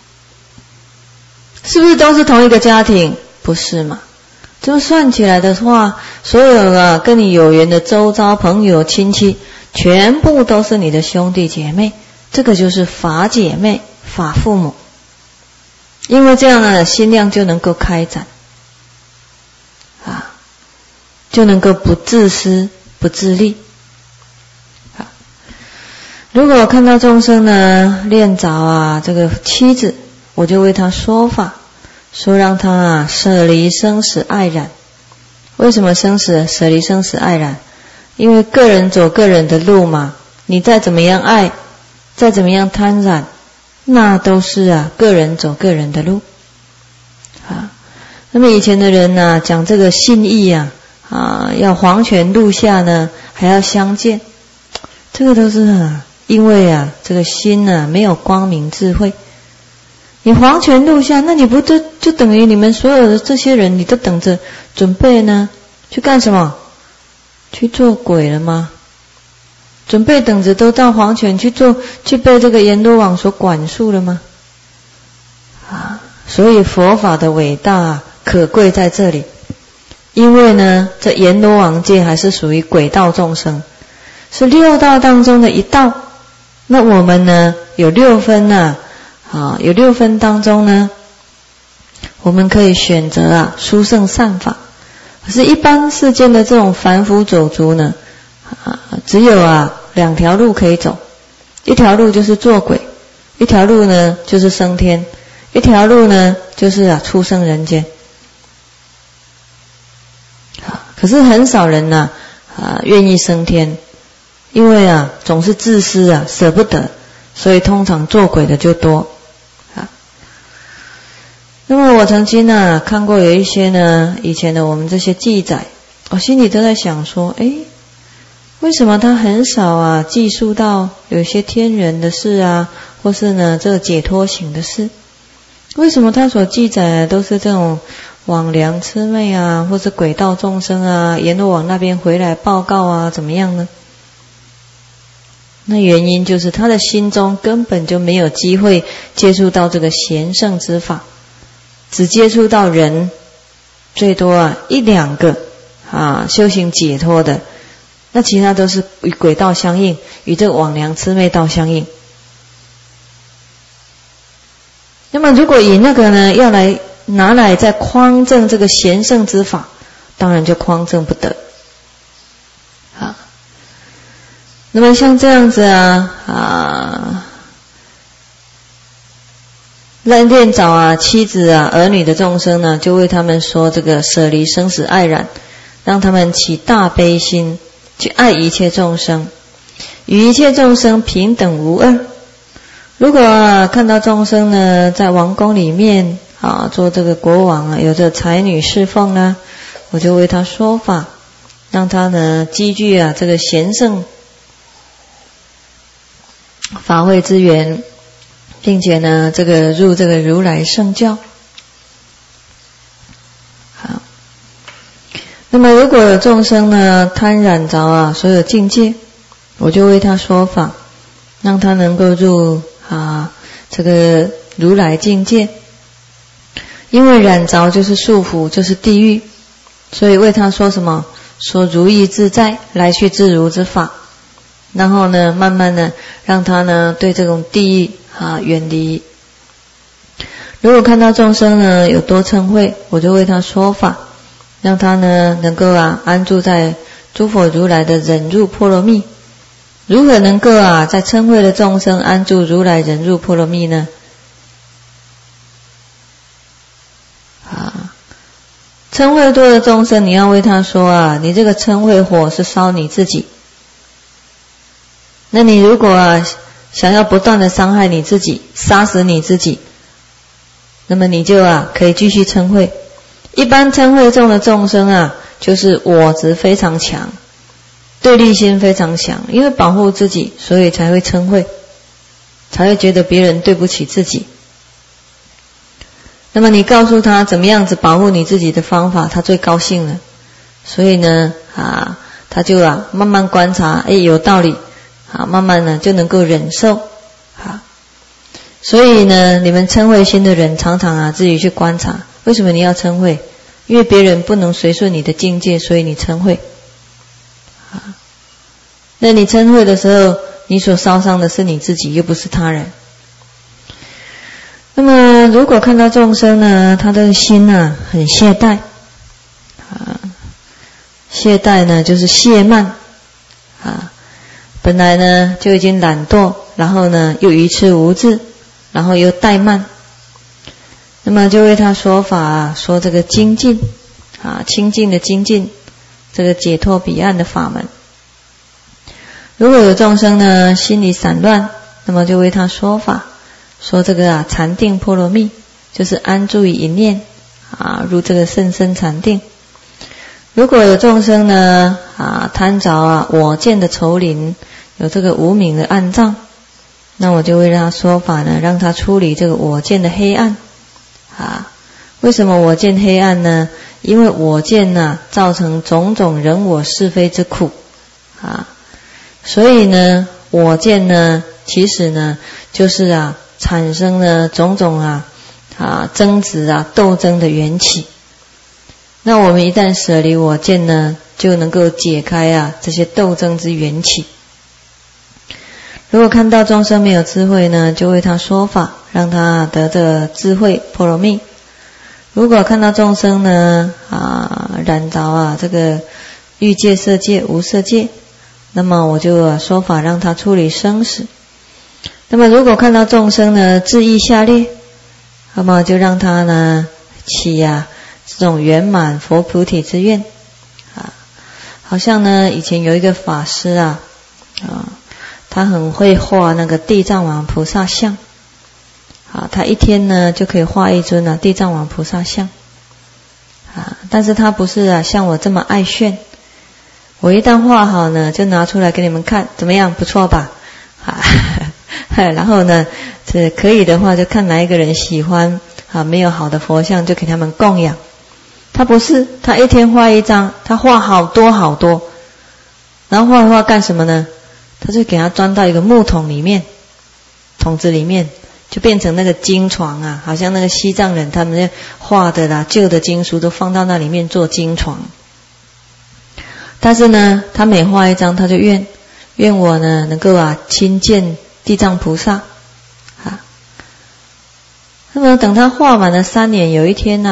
是不是都是同一个家庭？不是嘛？这么算起来的话，所有跟你有缘的周遭朋友亲戚，全部都是你的兄弟姐妹，这个就是法姐妹、法父母。因为这样呢，心量就能够开展就能够不自私、不自利。如果看到众生呢恋着这个妻子，我就为他说法，说让他舍离生死爱染。为什么舍离生死爱染？因为个人走个人的路嘛，你再怎么样爱，再怎么样贪染，那都是个人走个人的路那么以前的人讲这个信义要黄泉路下呢还要相见，这个都是因为这个心没有光明智慧。你黄泉路下，那你不就等于你们所有的这些人，你都等着准备呢去干什么？去做鬼了吗？准备等着都到黄泉去被这个阎罗王所管束了吗？所以佛法的伟大可贵在这里。因为呢这阎罗王界还是属于鬼道众生，是六道当中的一道。那我们呢有六分有六分当中呢，我们可以选择殊胜善法。可是一般世间的这种凡夫走卒呢只有两条路可以走，一条路就是做鬼，一条路呢就是升天，一条路呢就是出生人间。可是很少人愿意升天，因为总是自私舍不得，所以通常做鬼的就多那么我曾经看过有一些呢以前的我们这些记载，我心里都在想说，为什么他很少记述到有些天人的事或是呢这个解脱行的事？为什么他所记载的都是这种枉良魑魅或是鬼道众生阎罗王那边回来报告怎么样呢？那原因就是他的心中根本就没有机会接触到这个贤圣之法，只接触到人，最多一两个修行解脱的，那其他都是与鬼道相应，与这个枉良魑魅道相应。那么如果以那个呢要来拿来再匡正这个贤圣之法，当然就匡正不得那么像这样子恋着妻子儿女的众生呢，就为他们说这个舍离生死爱染，让他们起大悲心，去爱一切众生，与一切众生平等无二。如果看到众生呢在王宫里面做这个国王有着才女侍奉我就为他说法，让他呢积聚这个贤圣法会之源，并且呢这个入这个如来圣教。好，那么如果有众生呢贪染着所有境界，我就为他说法，让他能够入这个如来境界。因为染着就是束缚，就是地狱，所以为他说什么？说如意自在，来去自如之法。然后呢慢慢的让他呢对这种地狱远离。如果看到众生呢有多嗔恚，我就为他说法，让他呢能够安住在诸佛如来的忍辱波罗蜜。如何能够在嗔恚的众生安住如来忍辱波罗蜜呢？嗔恚多的众生，你要为他说你这个嗔恚火是烧你自己。那你如果想要不断的伤害你自己，杀死你自己，那么你就可以继续嗔恚。一般嗔恚中的众生就是我执非常强，对立心非常强，因为保护自己，所以才会嗔恚，才会觉得别人对不起自己。那么你告诉他怎么样子保护你自己的方法，他最高兴了。所以呢他就慢慢观察，有道理，慢慢呢就能够忍受。所以呢，你们嗔恚心的人常常自己去观察，为什么你要嗔恚？因为别人不能随顺你的境界，所以你嗔恚。那你嗔恚的时候，你所烧伤的是你自己，又不是他人。那么如果看到众生呢，他的心很懈怠，懈怠呢就是懈慢，本来呢就已经懒惰，然后呢又愚痴无智，然后又怠慢，那么就为他说法，说这个精进清净的精进，这个解脱彼岸的法门。如果有众生呢心里散乱，那么就为他说法，说这个禅定波罗蜜，就是安住于一念入这个甚深禅定。如果有众生呢贪着我见的丛林，有这个无明的暗障，那我就为他说法呢，让他出离这个我见的黑暗为什么我见黑暗呢？因为我见造成种种人我是非之苦所以呢我见呢其实呢就是产生了种种争执斗争的缘起。那我们一旦舍离我见呢，就能够解开这些斗争之缘起。如果看到众生没有智慧呢，就为他说法，让他得这智慧波罗蜜。如果看到众生呢染着这个欲界、色界、无色界，那么我就说法让他出离生死。那么如果看到众生呢志意下劣，那么就让他呢起这种圆满佛菩提之愿好像呢以前有一个法师他很会画那个地藏王菩萨像他一天呢就可以画一尊地藏王菩萨像但是他不是像我这么爱炫，我一旦画好呢就拿出来给你们看，怎么样，不错吧然后呢这可以的话就看哪一个人喜欢没有好的佛像就给他们供养。他不是，他一天画一张，他画好多好多，然后画一画干什么呢？他就给他装到一个木桶里面，桶子里面就变成那个经床好像那个西藏人他们画的旧的经书都放到那里面做经床。但是呢他每画一张他就愿我呢能够亲见地藏菩萨那么等他画满了3年，有一天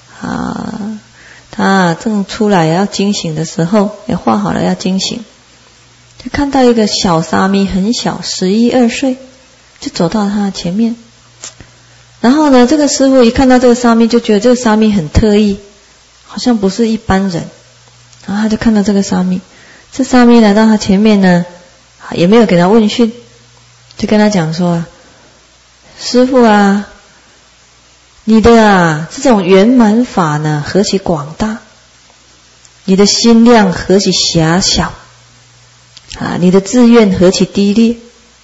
他正出来要惊醒的时候，也画好了要惊醒，就看到一个小沙弥，很小，11、12岁，就走到他的前面。然后呢这个师父一看到这个沙弥，就觉得这个沙弥很特异，好像不是一般人。然后他就看到这个沙弥，这沙弥来到他前面呢也没有给他问讯，就跟他讲说师父你的这种圆满法呢何其广大，你的心量何其狭小你的志愿何其低劣。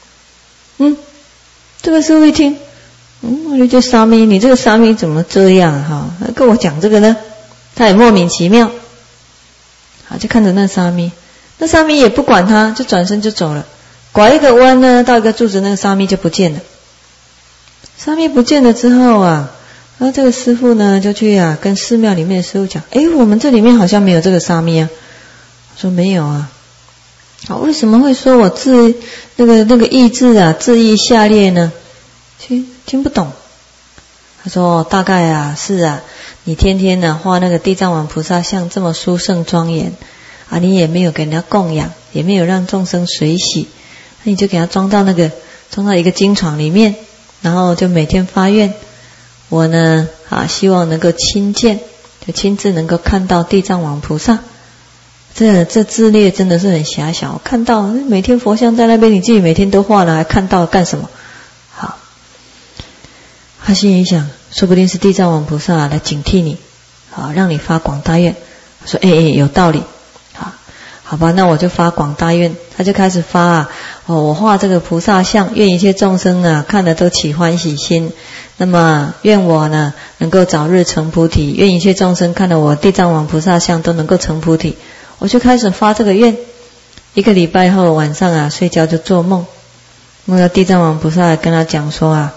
这个师父一听我就觉得沙弥，你这个沙弥怎么这样跟我讲这个呢？他也莫名其妙就看着那沙弥，那沙弥也不管他，就转身就走了。拐一个弯呢，到一个柱子，那个沙弥就不见了。沙弥不见了之后然后这个师父呢就去跟寺庙里面的师父讲，我们这里面好像没有这个沙弥说没有为什么会说我那个意志志意下劣呢？听不懂。他说大概是你天天呢画那个地藏王菩萨像这么殊胜庄严你也没有给人家供养，也没有让众生随喜，那你就给他装到一个经床里面，然后就每天发愿，我呢希望能够亲见，就亲自能够看到地藏王菩萨这自劣真的是很狭小。看到每天佛像在那边，你自己每天都画了，还看到干什么？好，他心里想，说不定是地藏王菩萨来警惕你，好，让你发广大愿。说有道理，好吧，那我就发广大愿。他就开始发我画这个菩萨像，愿一切众生看了都起欢喜心。那么愿我呢能够早日成菩提，愿一切众生看了我地藏王菩萨像都能够成菩提。我就开始发这个愿。1个礼拜后晚上睡觉就做梦，那个地藏王菩萨跟他讲说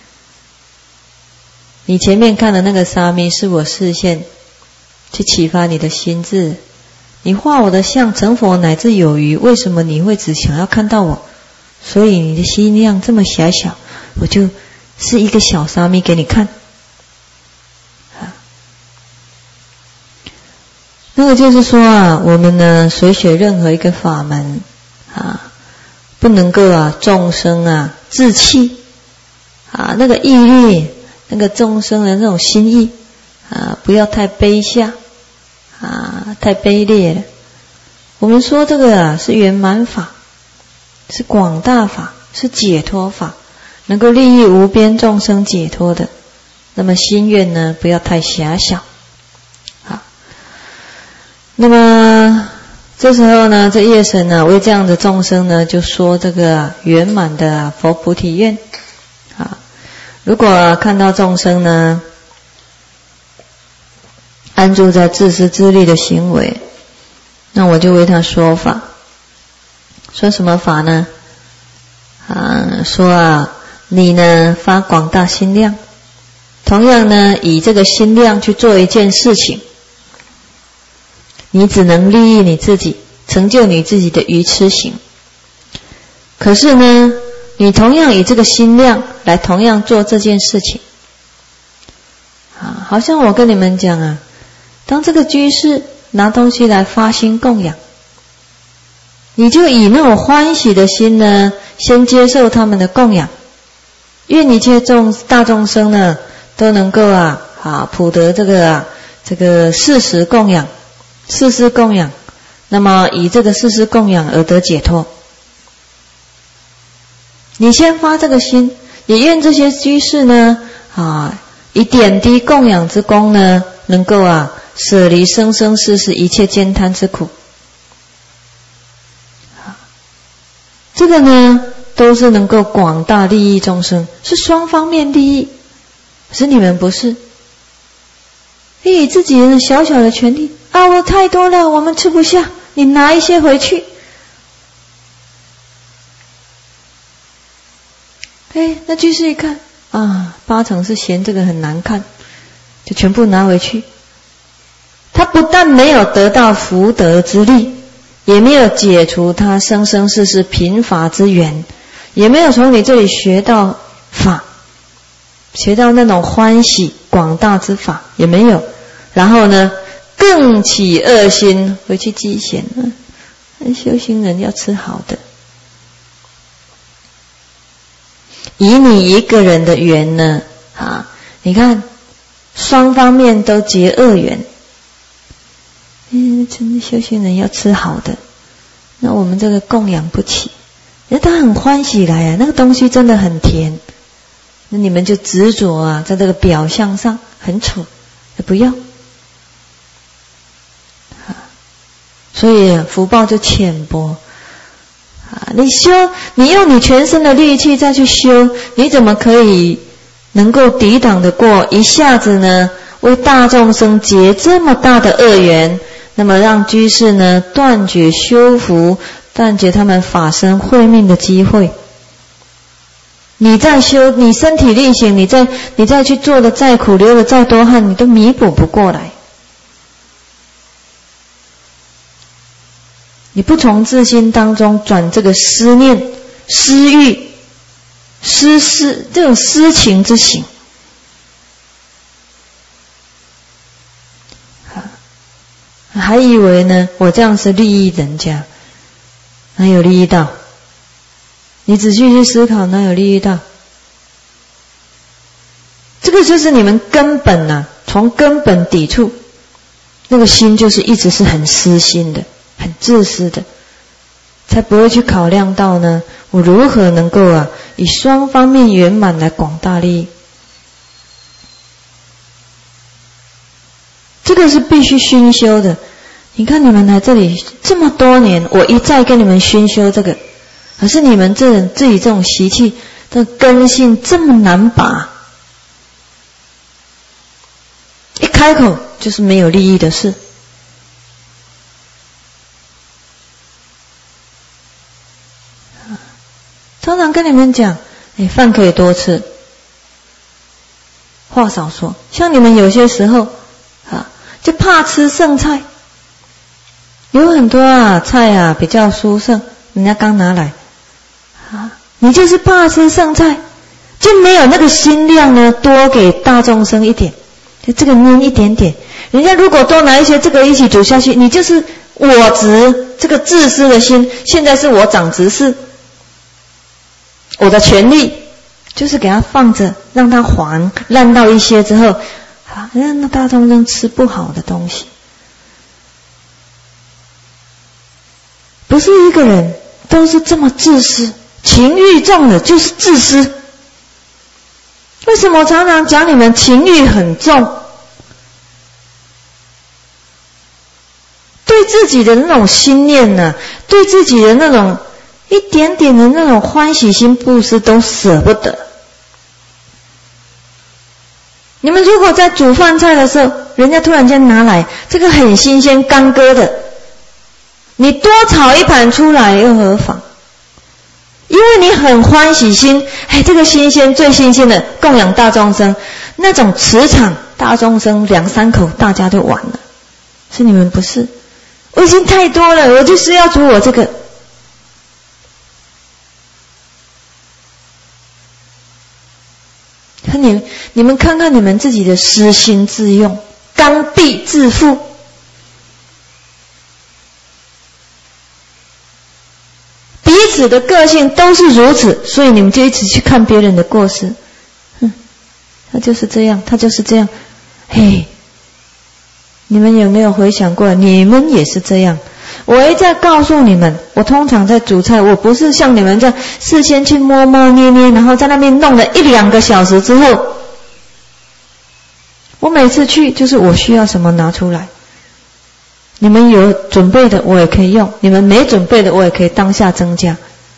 你前面看的那个沙弥是我示现去启发你的心智，你画我的像成佛乃至有余，为什么你会只想要看到我？所以你的心量这么狭小，我就是一个小沙弥给你看。那个就是说我们呢随学任何一个法门不能够众生自弃那个毅力，那个众生的那种心意不要太卑下太卑劣了。我们说这个是圆满法，是广大法，是解脱法，能够利益无边众生解脱的。那么心愿呢不要太狭小。那么这时候呢，这夜神呢为这样的众生呢就说这个圆满的佛菩提愿如果看到众生呢安住在自私自利的行为，那我就为他说法。说什么法呢？说你呢发广大心量，同样呢以这个心量去做一件事情，你只能利益你自己，成就你自己的愚痴行。可是呢你同样以这个心量来同样做这件事情好像我跟你们讲当这个居士拿东西来发心供养，你就以那种欢喜的心呢先接受他们的供养，愿一切大众生呢都能够普得这个事实供养，事施供养，那么以这个事施供养而得解脱。你先发这个心，也愿这些居士呢以点滴供养之功呢能够舍离生生世世一切煎贪之苦。这个呢都是能够广大利益众生，是双方面利益。可是你们不是，以自己的小小的权利我太多了，我们吃不下，你拿一些回去。那居士一看八成是嫌这个很难看，就全部拿回去。他不但没有得到福德之力，也没有解除他生生世世贫乏之源，也没有从你这里学到法，学到那种欢喜广大之法也没有。然后呢更起恶心，回去积嫌修行人要吃好的。以你一个人的缘呢你看双方面都结恶缘。真的修行人要吃好的，那我们这个供养不起，那他很欢喜来那个东西真的很甜，那你们就执着在这个表象上很丑，不要所以福报就浅薄你修，你用你全身的力气再去修，你怎么可以能够抵挡得过一下子呢为大众生结这么大的恶缘，那么让居士呢断绝修福，断绝他们法身慧命的机会。你再修，你身体力行，你再去做的再苦，流的再多汗，你都弥补不过来。你不从自心当中转这个思念、私欲、这种私情之行，还以为呢我这样是利益人家，哪有利益到？你仔细去思考，哪有利益到？这个就是你们根本从根本抵触，那个心就是一直是很私心的。 很自私的，才不会去考量到呢，我如何能够以双方面圆满来广大利益。这个是必须熏修的。你看你们来这里这么多年，我一再跟你们熏修这个，可是你们自己这种习气的根性这么难拔，一开口就是没有利益的事。常常跟你们讲，饭可以多吃，话少说。像你们有些时候就怕吃剩菜，有很多菜比较殊胜，人家刚拿来你就是怕吃剩菜，就没有那个心量呢，多给大众生一点，就这个捏一点点。人家如果多拿一些，这个一起煮下去，你就是我执这个自私的心，现在是我长执事，我的权利就是给他放着，让他还烂到一些之后那大众生吃不好的东西。不是一个人都是这么自私，情欲重的就是自私。为什么我常常讲你们情欲很重？对自己的那种心念呢，对自己的那种一点点的那种欢喜心布施都舍不得。你们如果在煮饭菜的时候，人家突然间拿来这个很新鲜刚割的，你多炒一盘出来又何妨？因为你很欢喜心，这个新鲜最新鲜的供养大众生，那种磁场大众生2、3口大家都完了。是你们不是，我已经太多了，我就是要煮我这个。你们看看你们自己的私心自用，刚愎自负。彼此的个性都是如此，所以你们就一直去看别人的过失。他就是这样，他就是这样。你们有没有回想过，你们也是这样？我一再告诉你们，我通常在煮菜，我不是像你们这样事先去摸摸捏捏，然后在那边弄了1、2个小时之后，我每次去就是我需要什么拿出来。你们有准备的我也可以用，你们没准备的我也可以当下增加。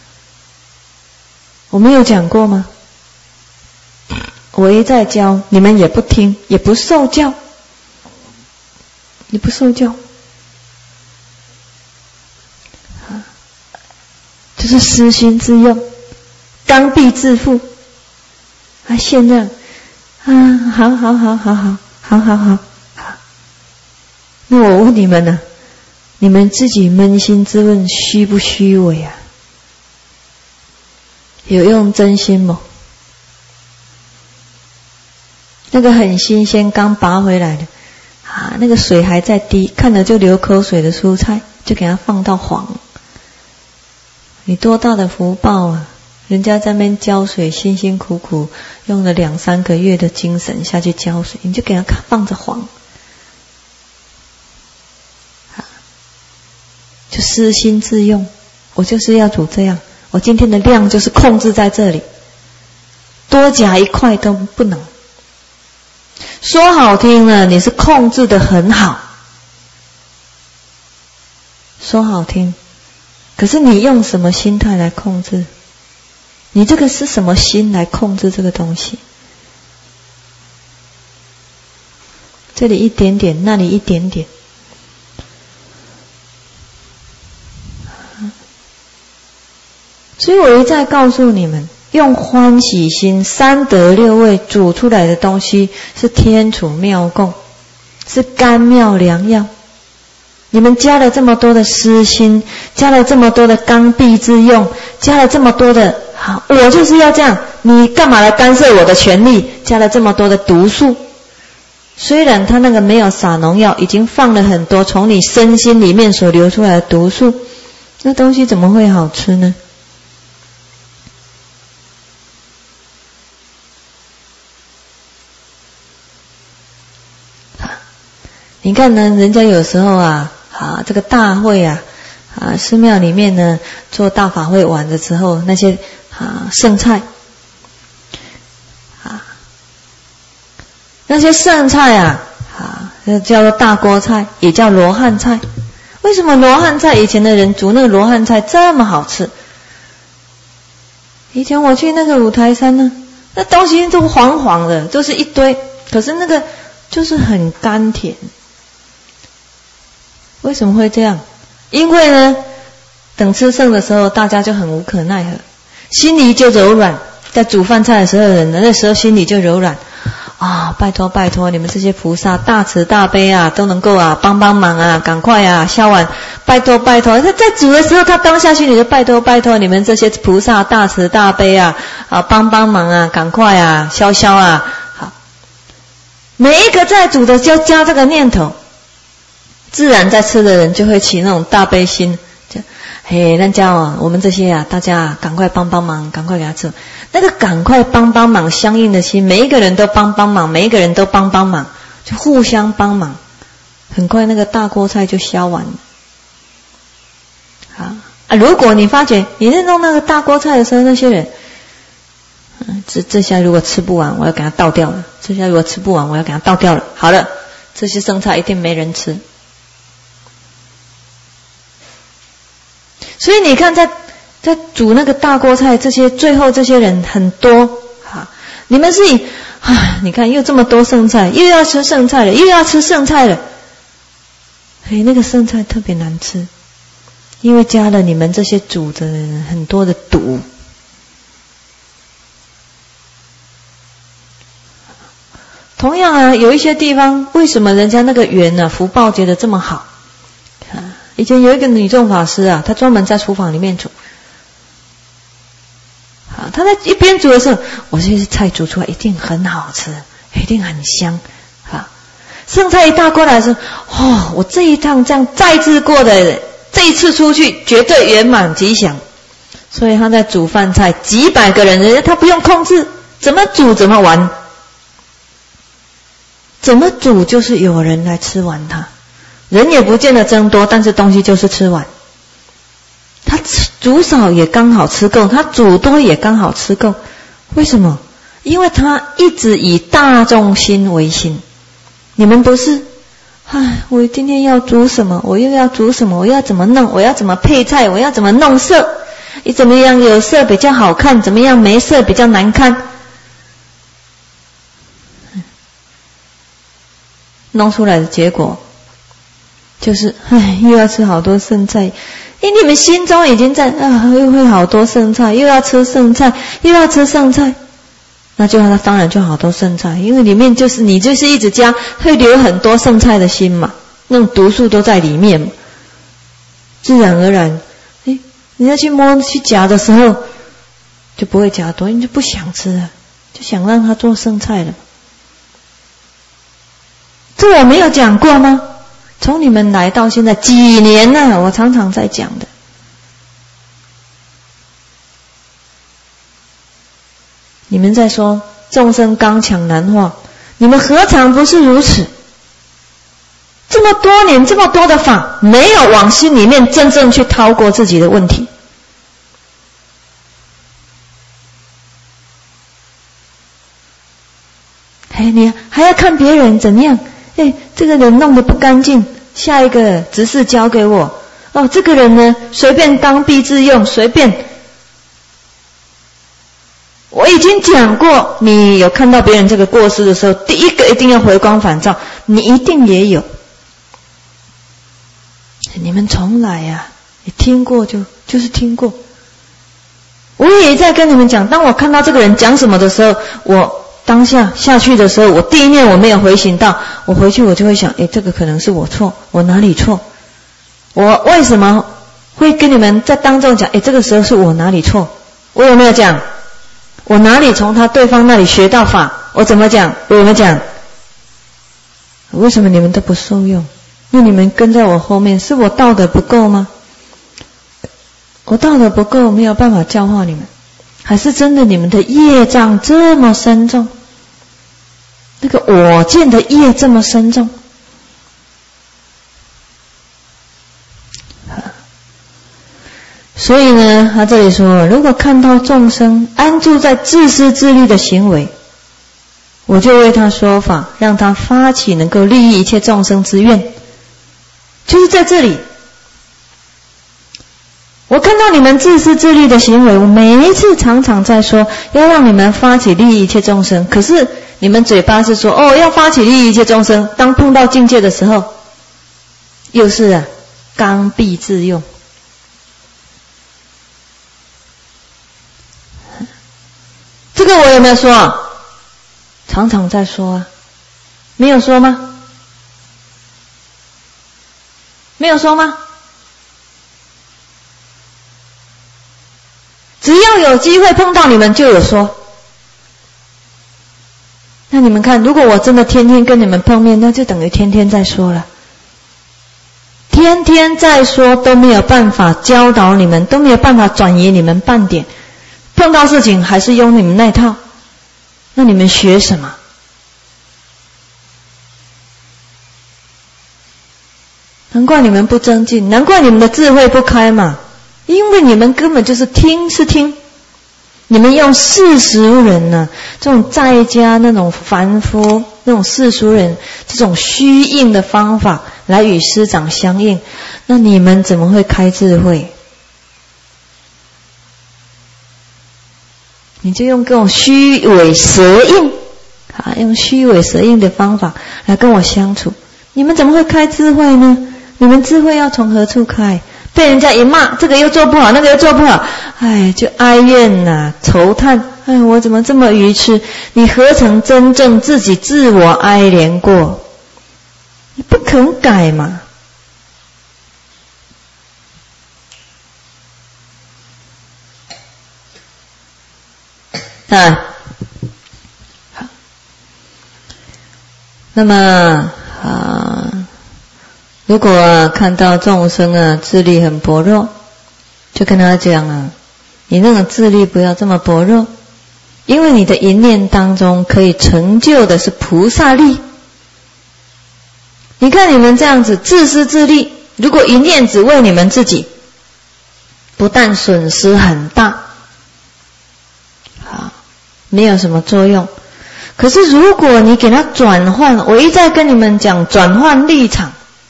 我没有讲过吗？我一再教，你们也不听，也不受教，你不受教，就是私心自用，刚愎自负。现在好。那我问你们呢，你们自己扪心自问，虚不虚伪啊？有用真心吗？那个很新鲜刚拔回来的那个水还在滴，看了就流口水的蔬菜，就给它放到黄。你多大的福报啊！人家在那边浇水，辛辛苦苦用了2、3个月的精神下去浇水，你就给它放着黄，就私心自用。我就是要煮这样，我今天的量就是控制在这里，多加1块都不能。说好听了，你是控制得很好，说好听，可是你用什么心态来控制？你这个是什么心来控制这个东西？这里一点点，那里一点点。所以我一再告诉你们，用欢喜心3德6味煮出来的东西是天厨妙供，是甘妙良药。你们加了这么多的私心，加了这么多的刚愎自用，加了这么多的我就是要这样，你干嘛来干涉我的权利？加了这么多的毒素，虽然他那个没有撒农药，已经放了很多从你身心里面所流出来的毒素，那东西怎么会好吃呢？你看呢，人家有时候这个大会寺庙里面呢做大法会完的时候，那些剩菜那些剩菜叫做大锅菜，也叫罗汉菜。为什么罗汉菜以前的人煮那个罗汉菜这么好吃？以前我去那个五台山呢，那东西都黄黄的，都是一堆，可是那个就是很甘甜。为什么会这样？因为呢，等吃剩的时候，大家就很无可奈何，心里就柔软。在煮饭菜的时候，人那时候心里就柔软。拜托拜托，你们这些菩萨大慈大悲都能够帮帮忙赶快消完，拜托拜托。他在煮的时候，他当下心里就拜托拜托，你们这些菩萨大慈大悲帮帮忙赶快消好，每一个在煮的就加这个念头，自然在吃的人就会起那种大悲心。人家我们这些大家赶快帮帮忙，赶快给他吃。那个赶快帮帮忙相应的心，每一个人都帮帮忙，每一个人都帮帮忙，就互相帮忙，很快那个大锅菜就消完了。如果你发觉你在弄那个大锅菜的时候，那些人这下如果吃不完，我要给他倒掉了，这下如果吃不完，我要给他倒掉了。好了，这些剩菜一定没人吃。所以你看在煮那个大锅菜，最后这些人很多你们是你看又这么多剩菜，又要吃剩菜了，又要吃剩菜了。那个剩菜特别难吃，因为加了你们这些煮的人很多的毒。同样有一些地方，为什么人家那个缘福报觉得这么好？以前有一个女众法师她专门在厨房里面煮。她在一边煮的时候，我这些菜煮出来一定很好吃，一定很香。剩菜一大锅来的时候，我这一趟这样再制过的，这一次出去绝对圆满吉祥。所以她在煮饭菜，几百个人，她不用控制，怎么煮怎么玩，怎么煮就是有人来吃完它。人也不见得增多，但是东西就是吃完。他煮少也刚好吃够，他煮多也刚好吃够。为什么？因为他一直以大众心为心。你们不是我今天要煮什么，我又要煮什么，我要怎么弄，我要怎么配菜，我要怎么弄色，你怎么样有色比较好看，怎么样没色比较难看。弄出来的结果就是又要吃好多剩菜。你们心中已经在又会好多剩菜，又要吃剩菜，又要吃剩菜，那就他当然就好多剩菜，因为里面就是你就是一直加，会留很多剩菜的心嘛，那种毒素都在里面嘛，自然而然你要去摸去夹的时候就不会夹多，你就不想吃了，就想让它做剩菜了。这我没有讲过吗？从你们来到现在几年了，我常常在讲的。你们在说众生刚强难化，你们何尝不是如此？这么多年这么多的法，没有往心里面真正去掏过自己的问题。你还要看别人怎么样，这个人弄得不干净，下一个执事交给我。这个人呢，随便当币自用，随便。我已经讲过，你有看到别人这个过失的时候，第一个一定要回光返照，你一定也有。你们从来你听过就是听过。我也在跟你们讲，当我看到这个人讲什么的时候，我当下下去的时候，我第一念我没有回省到，我回去我就会想，这个可能是我错，我哪里错？我为什么会跟你们在当众讲，这个时候是我哪里错？我有没有讲？我哪里从对方那里学到法？我怎么讲？我有没有讲？为什么你们都不受用？因为你们跟在我后面，是我道德不够吗？我道德不够，没有办法教化你们，还是真的你们的业障这么深重？那个我见的业这么深重？ 所以呢，他这里说，如果看到众生安住在自私自利的行为，我就为他说法，让他发起能够利益一切众生之愿。就是在这里，我看到你们自私自利的行为，我每一次常常在说要让你们发起利益一切众生，可是你们嘴巴是说要发起利益一切众生，当碰到境界的时候，又是刚愎自用。这个我有没有说？常常在说啊，没有说吗？没有说吗？只要有机会碰到你们就有说。那你们看，如果我真的天天跟你们碰面，那就等于天天在说了。天天在说都没有办法教导你们，都没有办法转移你们半点。碰到事情还是用你们那套，那你们学什么？难怪你们不增进，难怪你们的智慧不开嘛。因为你们根本就是听是听，你们用世俗人呢，这种在家那种凡夫那种世俗人这种虚应的方法来与师长相应，那你们怎么会开智慧？你就用这种虚伪蛇应用虚伪蛇应的方法来跟我相处，你们怎么会开智慧呢？你们智慧要从何处开？被人家一骂，这个又做不好，那个又做不好，就哀怨愁叹，我怎么这么愚痴？你何曾真正自己自我哀怜过？你不肯改嘛。好，那么如果看到众生智力很薄弱，就跟他讲你那种智力不要这么薄弱，因为你的一念当中可以成就的是菩萨力。你看你们这样子自私自利，如果一念只为你们自己，不但损失很大，没有什么作用。可是如果你给他转换，我一再跟你们讲转换立场，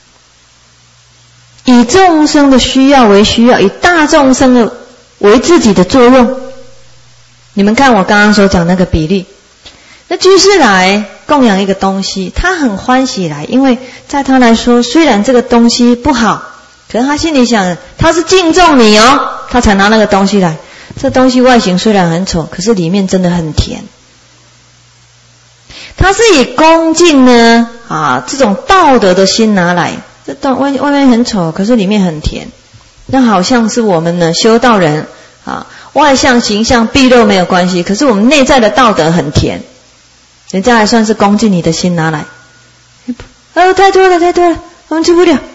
以众生的需要为需要，以大众生的为自己的作用。你们看我刚刚所讲那个比例，那居士来供养一个东西，他很欢喜来，因为在他来说，虽然这个东西不好，可是他心里想他是敬重你他才拿那个东西来。这东西外形虽然很丑，可是里面真的很甜。他是以恭敬呢这种道德的心拿来，这外面很丑，可是里面很甜。那好像是我们呢修道人外相形象毕露没有关系，可是我们内在的道德很甜，人家还算是恭敬你的心拿来。太多了，我们吃不了。